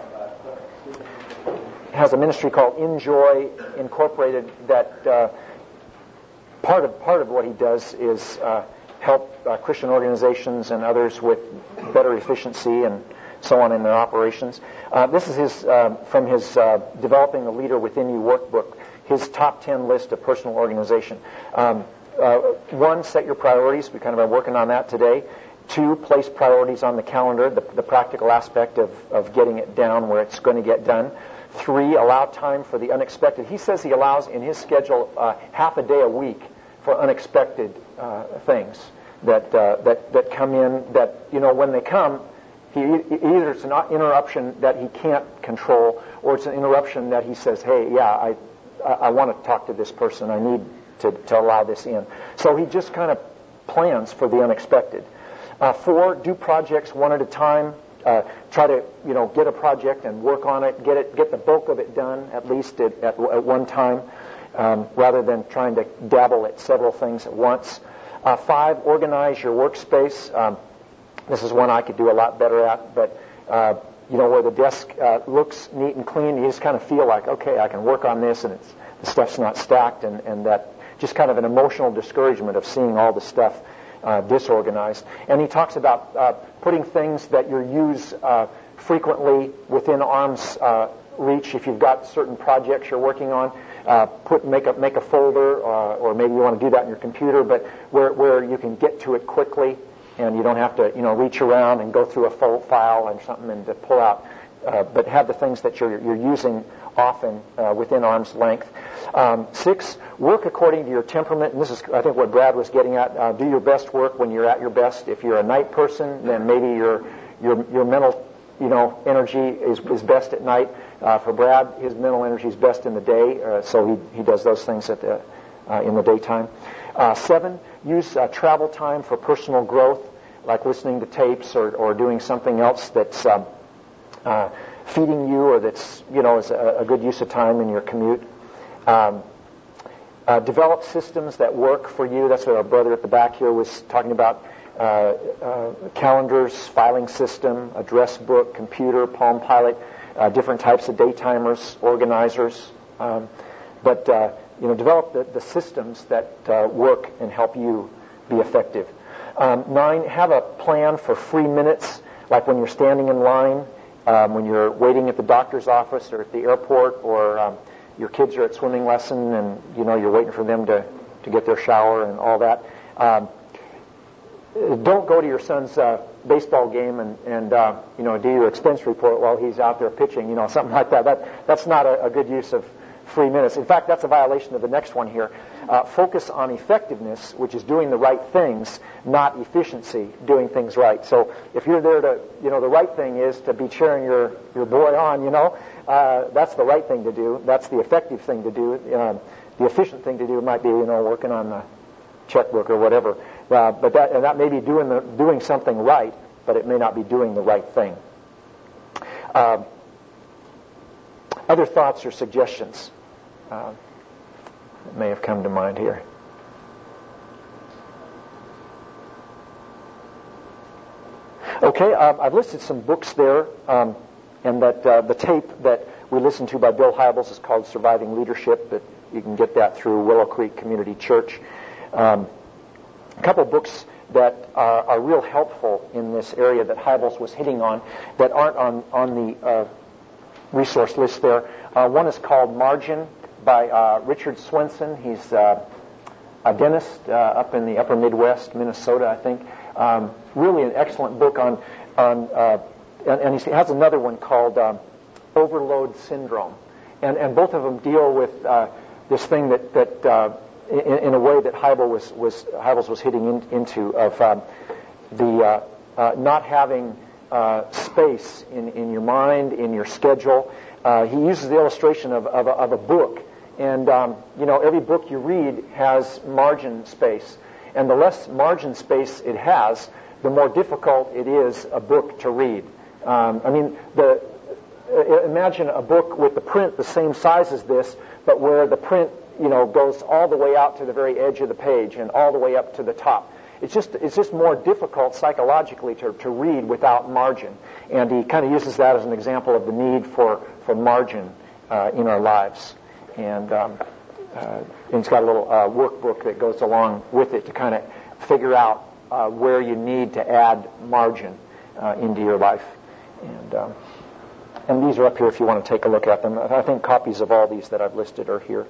Has a ministry called Enjoy Incorporated that part of what he does is help Christian organizations and others with better efficiency and so on in their operations. This is from his Developing the Leader Within You workbook, his top 10 list of personal organization. 1, set your priorities. We kind of are working on that today. 2, place priorities on the calendar, the practical aspect of getting it down where it's going to get done. 3, allow time for the unexpected. He says he allows in his schedule half a day a week for unexpected things that come in that, when they come, either it's an interruption that he can't control or it's an interruption that he says, hey, yeah, I want to talk to this person. I need to allow this in. So he just kind of plans for the unexpected. 4, do projects one at a time. Try to get a project and work on it. Get the bulk of it done at least at one time, rather than trying to dabble at several things at once. 5, organize your workspace. This is one I could do a lot better at, but where the desk looks neat and clean, you just kind of feel like, okay, I can work on this, and the stuff's not stacked, and that just kind of an emotional discouragement of seeing all the stuff disorganized. And he talks about putting things that you use frequently within arm's reach. If you've got certain projects you're working on, make a folder, or maybe you want to do that in your computer, but where you can get to it quickly. and you don't have to, reach around and go through a full file and something and to pull out, but have the things that you're using often within arm's length. 6, work according to your temperament, and this is, I think, what Brad was getting at. Do your best work when you're at your best. If you're a night person, then maybe your mental, energy is best at night. For Brad, his mental energy is best in the day, so he does those things in the daytime. 7, use travel time for personal growth, like listening to tapes or doing something else that's feeding you, or that's is a good use of time in your commute. Develop systems that work for you. That's what our brother at the back here was talking about. Calendars, filing system, address book, computer, Palm Pilot, different types of day timers, organizers. But develop the systems that work and help you be effective. 9, have a plan for free minutes, like when you're standing in line, when you're waiting at the doctor's office or at the airport, or your kids are at swimming lesson and you're waiting for them to get their shower and all that. Don't go to your son's baseball game and do your expense report while he's out there pitching, something like that. That's not a good use of free minutes. In fact, that's a violation of the next one here. Focus on effectiveness, which is doing the right things, not efficiency, doing things right. So if you're there to, the right thing is to be cheering your boy on, that's the right thing to do. That's the effective thing to do. The efficient thing to do might be, working on the checkbook or whatever. But that may be doing something right, but it may not be doing the right thing. Other thoughts or suggestions that may have come to mind here? Okay, I've listed some books there, and that the tape that we listened to by Bill Hybels is called Surviving Leadership. That you can get that through Willow Creek Community Church. A couple books that are real helpful in this area that Hybels was hitting on that aren't on the resource list there. One is called Margin by Richard Swenson. He's a dentist up in the upper Midwest, Minnesota, I think. Really an excellent book on and he has another one called Overload Syndrome. And both of them deal with this thing that in a way that Hybels was hitting into of the not having space in your mind, in your schedule. He uses the illustration of a book, and every book you read has margin space, and the less margin space it has, the more difficult it is a book to read. Imagine a book with the print the same size as this, but where the print goes all the way out to the very edge of the page and all the way up to the top. It's just more difficult psychologically to read without margin. And he kind of uses that as an example of the need for margin in our lives. And it's got a little workbook that goes along with it to kind of figure out where you need to add margin into your life. And these are up here if you want to take a look at them. I think copies of all these that I've listed are here.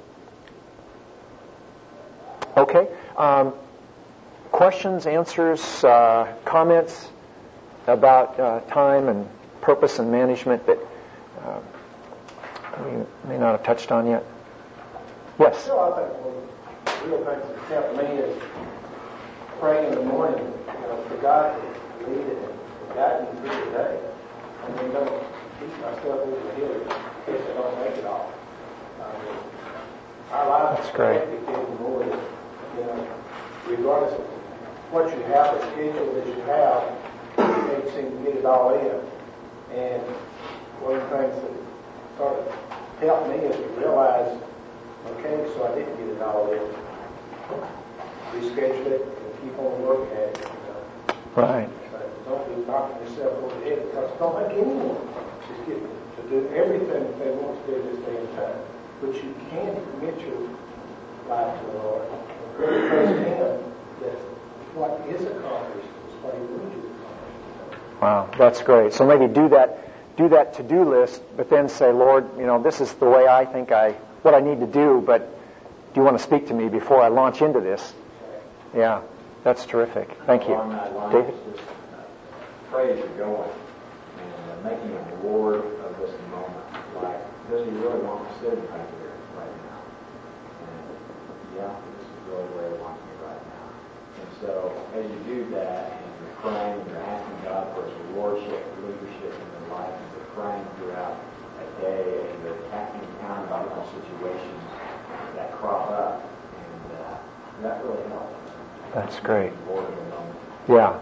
Okay. Questions, answers, comments about time and purpose and management that we may not have touched on yet? Yes? Well, I think one of the real things that's helped me is praying in the morning, for God to lead it and guide me through the day. And then don't keep myself over the hill in case I don't make it all. Our lives are hectic anymore. Regardless of what you have, the schedule that you have, you can't seem to get it all in. And one of the things that sort of helped me is to realize, okay, so I didn't get it all in. Reschedule it and keep on working at it. Right. Don't be knocking yourself over the head, because it don't make anyone just get to do everything that they want to do this day and time. But you can commit your life to the Lord. Really trust Him that what is accomplished is what He wants you to accomplish. Wow, that's great. So maybe do that to-do list, but then say, Lord, this is the way I think what I need to do, but do you want to speak to me before I launch into this? Yeah, That's terrific. Thank you. Along that line, David? it's just pray as you're going and making a reward of this moment. Like, does he really want me sitting right here right now? And yeah, this is really where he wants me right now. And so as you do that, and you're praying, you're asking God for his lordship, leadership in your life, and you're praying throughout a day, and you're encountering different situations that crop up, and that really helps. That's great. Yeah.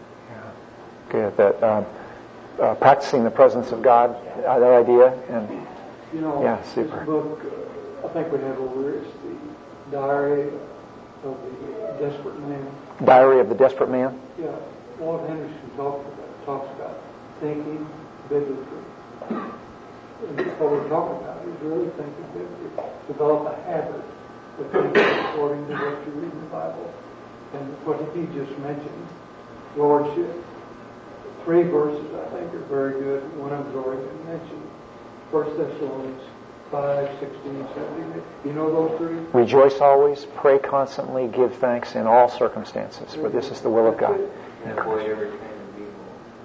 Good. That practicing the presence of God, that idea, and yeah, super. This book, I think we have over here, it's the Diary of the Desperate Man. Diary of the Desperate Man. Yeah, Walt Henderson talks about thinking biblically. And what we're talking about is really thinking biblically. Develop a habit of thinking according to what you read in the Bible. And what he just mentioned, lordship. 3 verses I think are very good. One of them's already been mentioned. 1 Thessalonians 5, 16, 17. You know those 3? Rejoice always, pray constantly, give thanks in all circumstances, for this is the will of God. And avoid every kind of evil.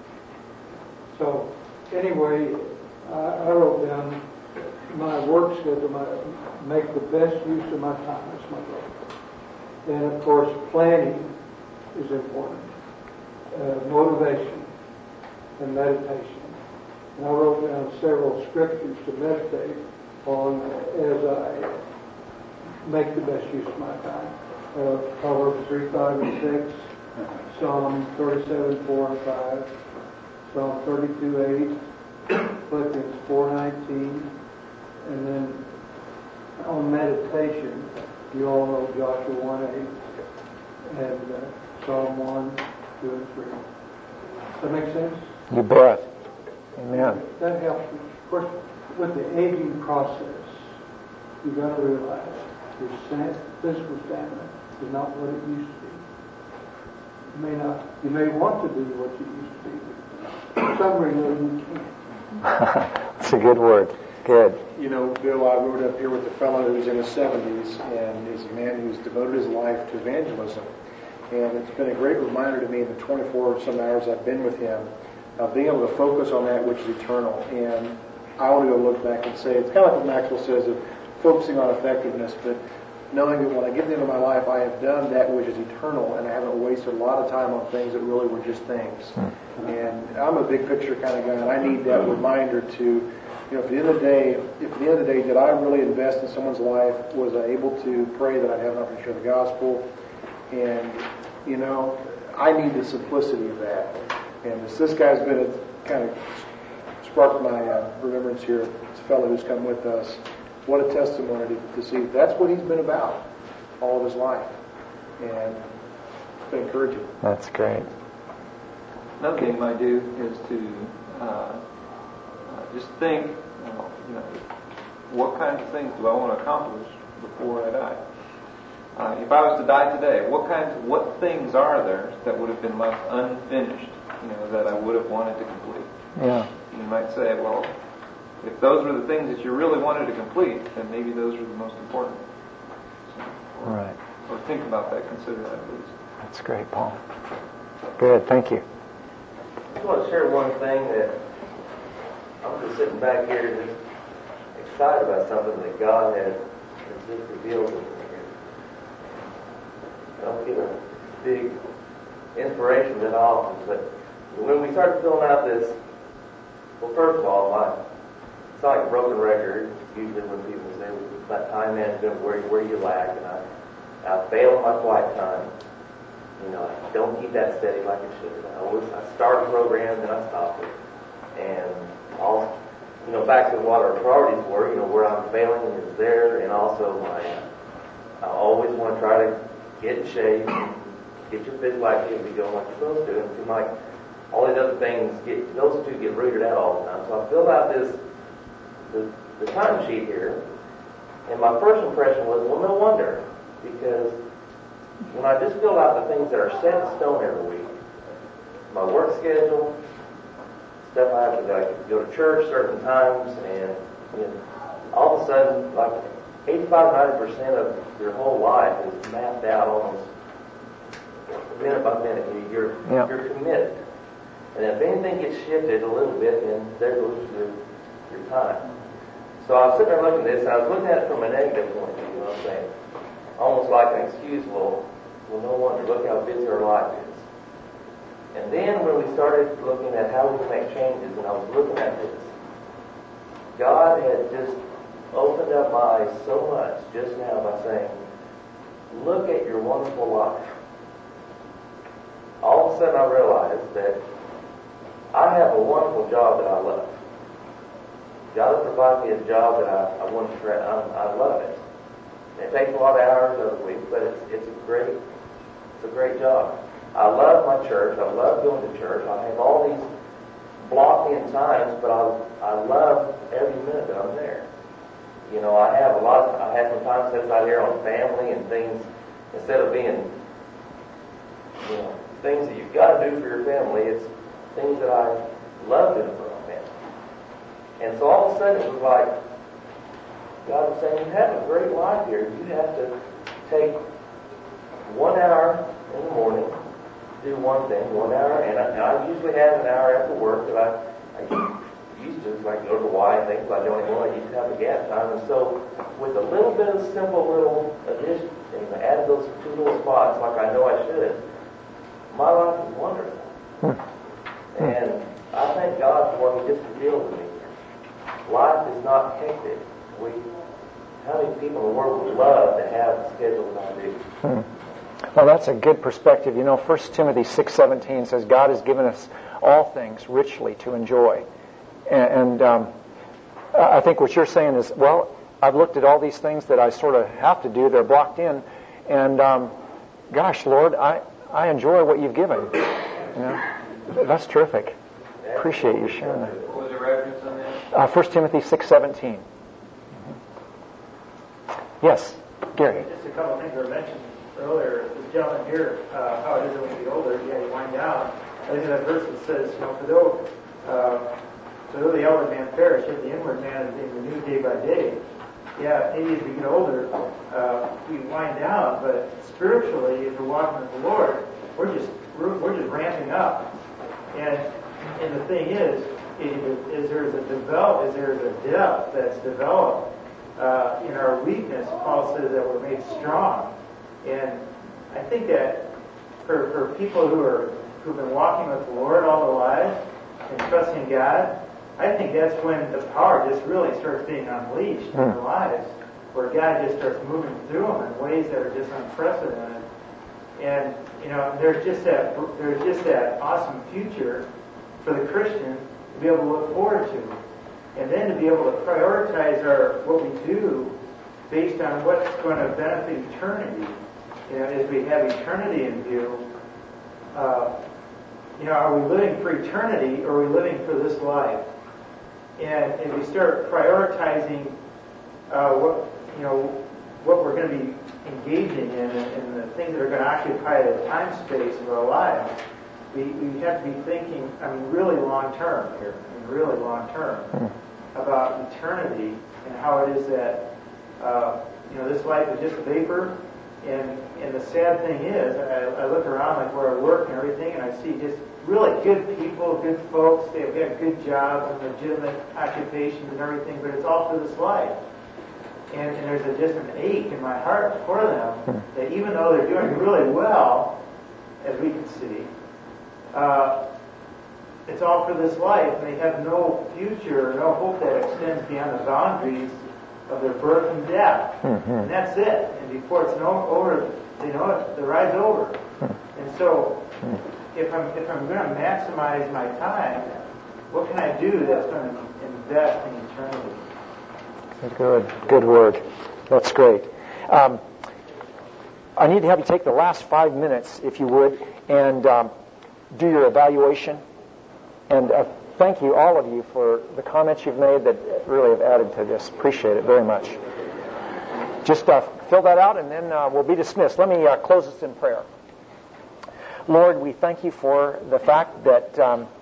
So, anyway, I wrote down my work schedule, make the best use of my time. That's my goal. And of course, planning is important. Motivation and meditation. And I wrote down several scriptures to meditate on as I make the best use of my time. Proverbs 3, 5, and 6, Psalm 37, 4, and 5, Psalm 32, 8, Philippians 4, 19, and then on meditation, you all know Joshua 1, 8, and Psalm 1, 2, and 3. Does that make sense? You bet. Amen. That helps me. Of course, with the aging process, you've got to realize your physical stamina is not what it used to be. You may want to do what you used to be, but for some reason you can't. That's a good word. Good. You know, Bill, I rode up here with a fellow who's in his 70s and is a man who's devoted his life to evangelism. And it's been a great reminder to me in the 24 some hours I've been with him of being able to focus on that which is eternal. And I want to go look back and say, it's kind of like what Maxwell says of focusing on effectiveness, but knowing that when I get to the end of my life, I have done that which is eternal, and I haven't wasted a lot of time on things that really were just things. And I'm a big picture kind of guy, and I need that reminder to, at the end of the day, did I really invest in someone's life? Was I able to pray that I'd have an opportunity to share the gospel? And, I need the simplicity of that. And this guy's been kind of sparked my remembrance here. It's a fellow who's come with us. What a testimony to see. That's what he's been about all of his life. And it's been encouraging. That's great. Another thing I do is to just think, what kinds of things do I want to accomplish before I die? If I was to die today, what things are there that would have been left unfinished, that I would have wanted to complete? Yeah. You might say, well, if those were the things that you really wanted to complete, then maybe those were the most important. Right. Or think about that, consider that, please. That's great, Paul. Good, thank you. I just want to share one thing that I'm just sitting back here just excited about something that God has just revealed to me. I don't get a big inspiration that often, but when we started filling out this, well, first of all, it's like a broken record. Usually when people say about time management, where you lack, and I fail at my flight time. I don't keep that steady like I should. I start a program, then I stop it. And also, back to what our priorities were, where I'm failing is there, and also I always want to try to get in shape, get your physical activity going like you're supposed to, and it seems like all these other things those two get rooted out all the time. So I filled out the time sheet here, and my first impression was, well, no wonder, because when I just filled out the things that are set in stone every week, my work schedule, stuff I have to go to church certain times, and all of a sudden, like 85-90% of your whole life is mapped out almost minute by minute. You're committed. And if anything gets shifted a little bit, then there goes your time. So I was sitting there looking at this, and I was looking at it from a negative point of view, you know what I'm saying? Almost like an excuse, well, no wonder, look how busy our life is. And then when we started looking at how we can make changes, and I was looking at this, God had just opened up my eyes so much just now by saying, look at your wonderful life. All of a sudden I realized that I have a wonderful job that I love. God has provided me a job that I want to try. I love it. It takes a lot of hours of the week, but it's a great job. I love my church. I love going to church. I have all these block-in times, but I love every minute that I'm there. You know, I have some time set aside here on family and things, instead of being, you know, things that you've got to do for your family. It's things that I love doing for my family. And so all of a sudden it was like, God was saying, you have a great life here. You have to take 1 hour in the morning, do one thing, 1 hour, and I usually have an hour after work that I used to, like go to Y and things, but I don't anymore. I used to have a gap time. And so with a little bit of simple little addition, and add those 2 little spots like I know I should, my life is wonderful. And I thank God for what He just revealed to me. Life is not hectic. How many people in the world would love to have a schedule that I do? Well, that's a good perspective. You know, 1 Timothy 6:17 says, God has given us all things richly to enjoy. And I think what you're saying is, well, I've looked at all these things that I sort of have to do. They're blocked in. And gosh, Lord, I enjoy what you've given. You know, that's terrific. Appreciate you sharing that. What was the reference on that? 1 Timothy 6:17. Yes, Gary. Just a couple of things were mentioned earlier. This gentleman here, how it is when you get older, you wind down. I think that verse that says, you know, for though the outward man perish, yet the inward man is being renewed day by day. Yeah, maybe as we get older, we wind down, but spiritually, if we're walking with the Lord, we're just ramping up. And the thing is there's a depth that's developed in our weakness. Paul says that we're made strong, and I think that for people who've been walking with the Lord all their lives and trusting God, I think that's when the power just really starts being unleashed in their lives, where God just starts moving through them in ways that are just unprecedented. And you know, there's just that awesome future for the Christian to be able to look forward to, and then to be able to prioritize what we do based on what's going to benefit eternity. You know, as we have eternity in view, you know, are we living for eternity or are we living for this life? And if we start prioritizing what we're going to be engaging in and the things that are going to occupy the time space of our lives, we have to be thinking, really long term here, about eternity and how it is that this life is just a vapor. And the sad thing is, I look around like where I work and everything, and I see just really good people, good folks. They've got good jobs and legitimate occupations and everything, but it's all for this life. And there's just an ache in my heart for them that even though they're doing really well, as we can see, it's all for this life, and they have no future, no hope that extends beyond the boundaries of their birth and death. And that's it. And before it's over, they know it, the ride's over. And so, if I'm going to maximize my time, what can I do that's going to invest in eternity? Good word. That's great. I need to have you take the last 5 minutes, if you would, and do your evaluation. And thank you, all of you, for the comments you've made that really have added to this. Appreciate it very much. Just fill that out, and then we'll be dismissed. Let me close this in prayer. Lord, we thank you for the fact that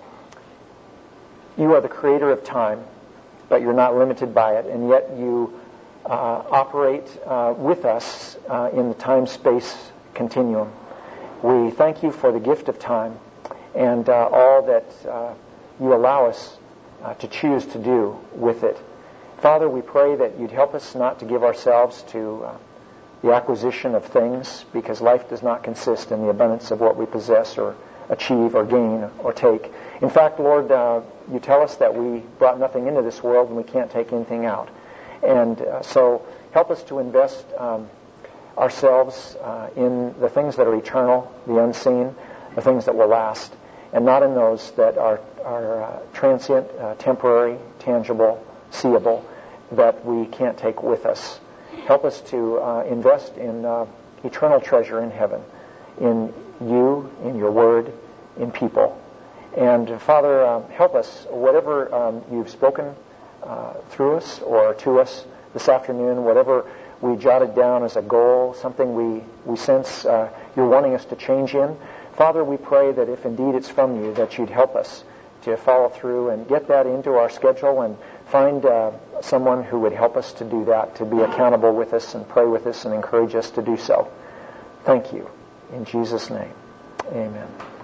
you are the creator of time, but you're not limited by it, and yet you operate with us in the time-space continuum. We thank you for the gift of time and all that you allow us to choose to do with it. Father, we pray that you'd help us not to give ourselves to the acquisition of things, because life does not consist in the abundance of what we possess or achieve or gain or take. In fact, Lord, you tell us that we brought nothing into this world and we can't take anything out. And so help us to invest ourselves in the things that are eternal, the unseen, the things that will last, and not in those that are transient, temporary, tangible, seeable, that we can't take with us. Help us to invest in eternal treasure in heaven, in you, in your word, in people. And Father, help us, whatever you've spoken through us or to us this afternoon, whatever we jotted down as a goal, something we sense you're wanting us to change in. Father, we pray that if indeed it's from you, that you'd help us to follow through and get that into our schedule and find someone who would help us to do that, to be accountable with us and pray with us and encourage us to do so. Thank you. In Jesus' name, amen.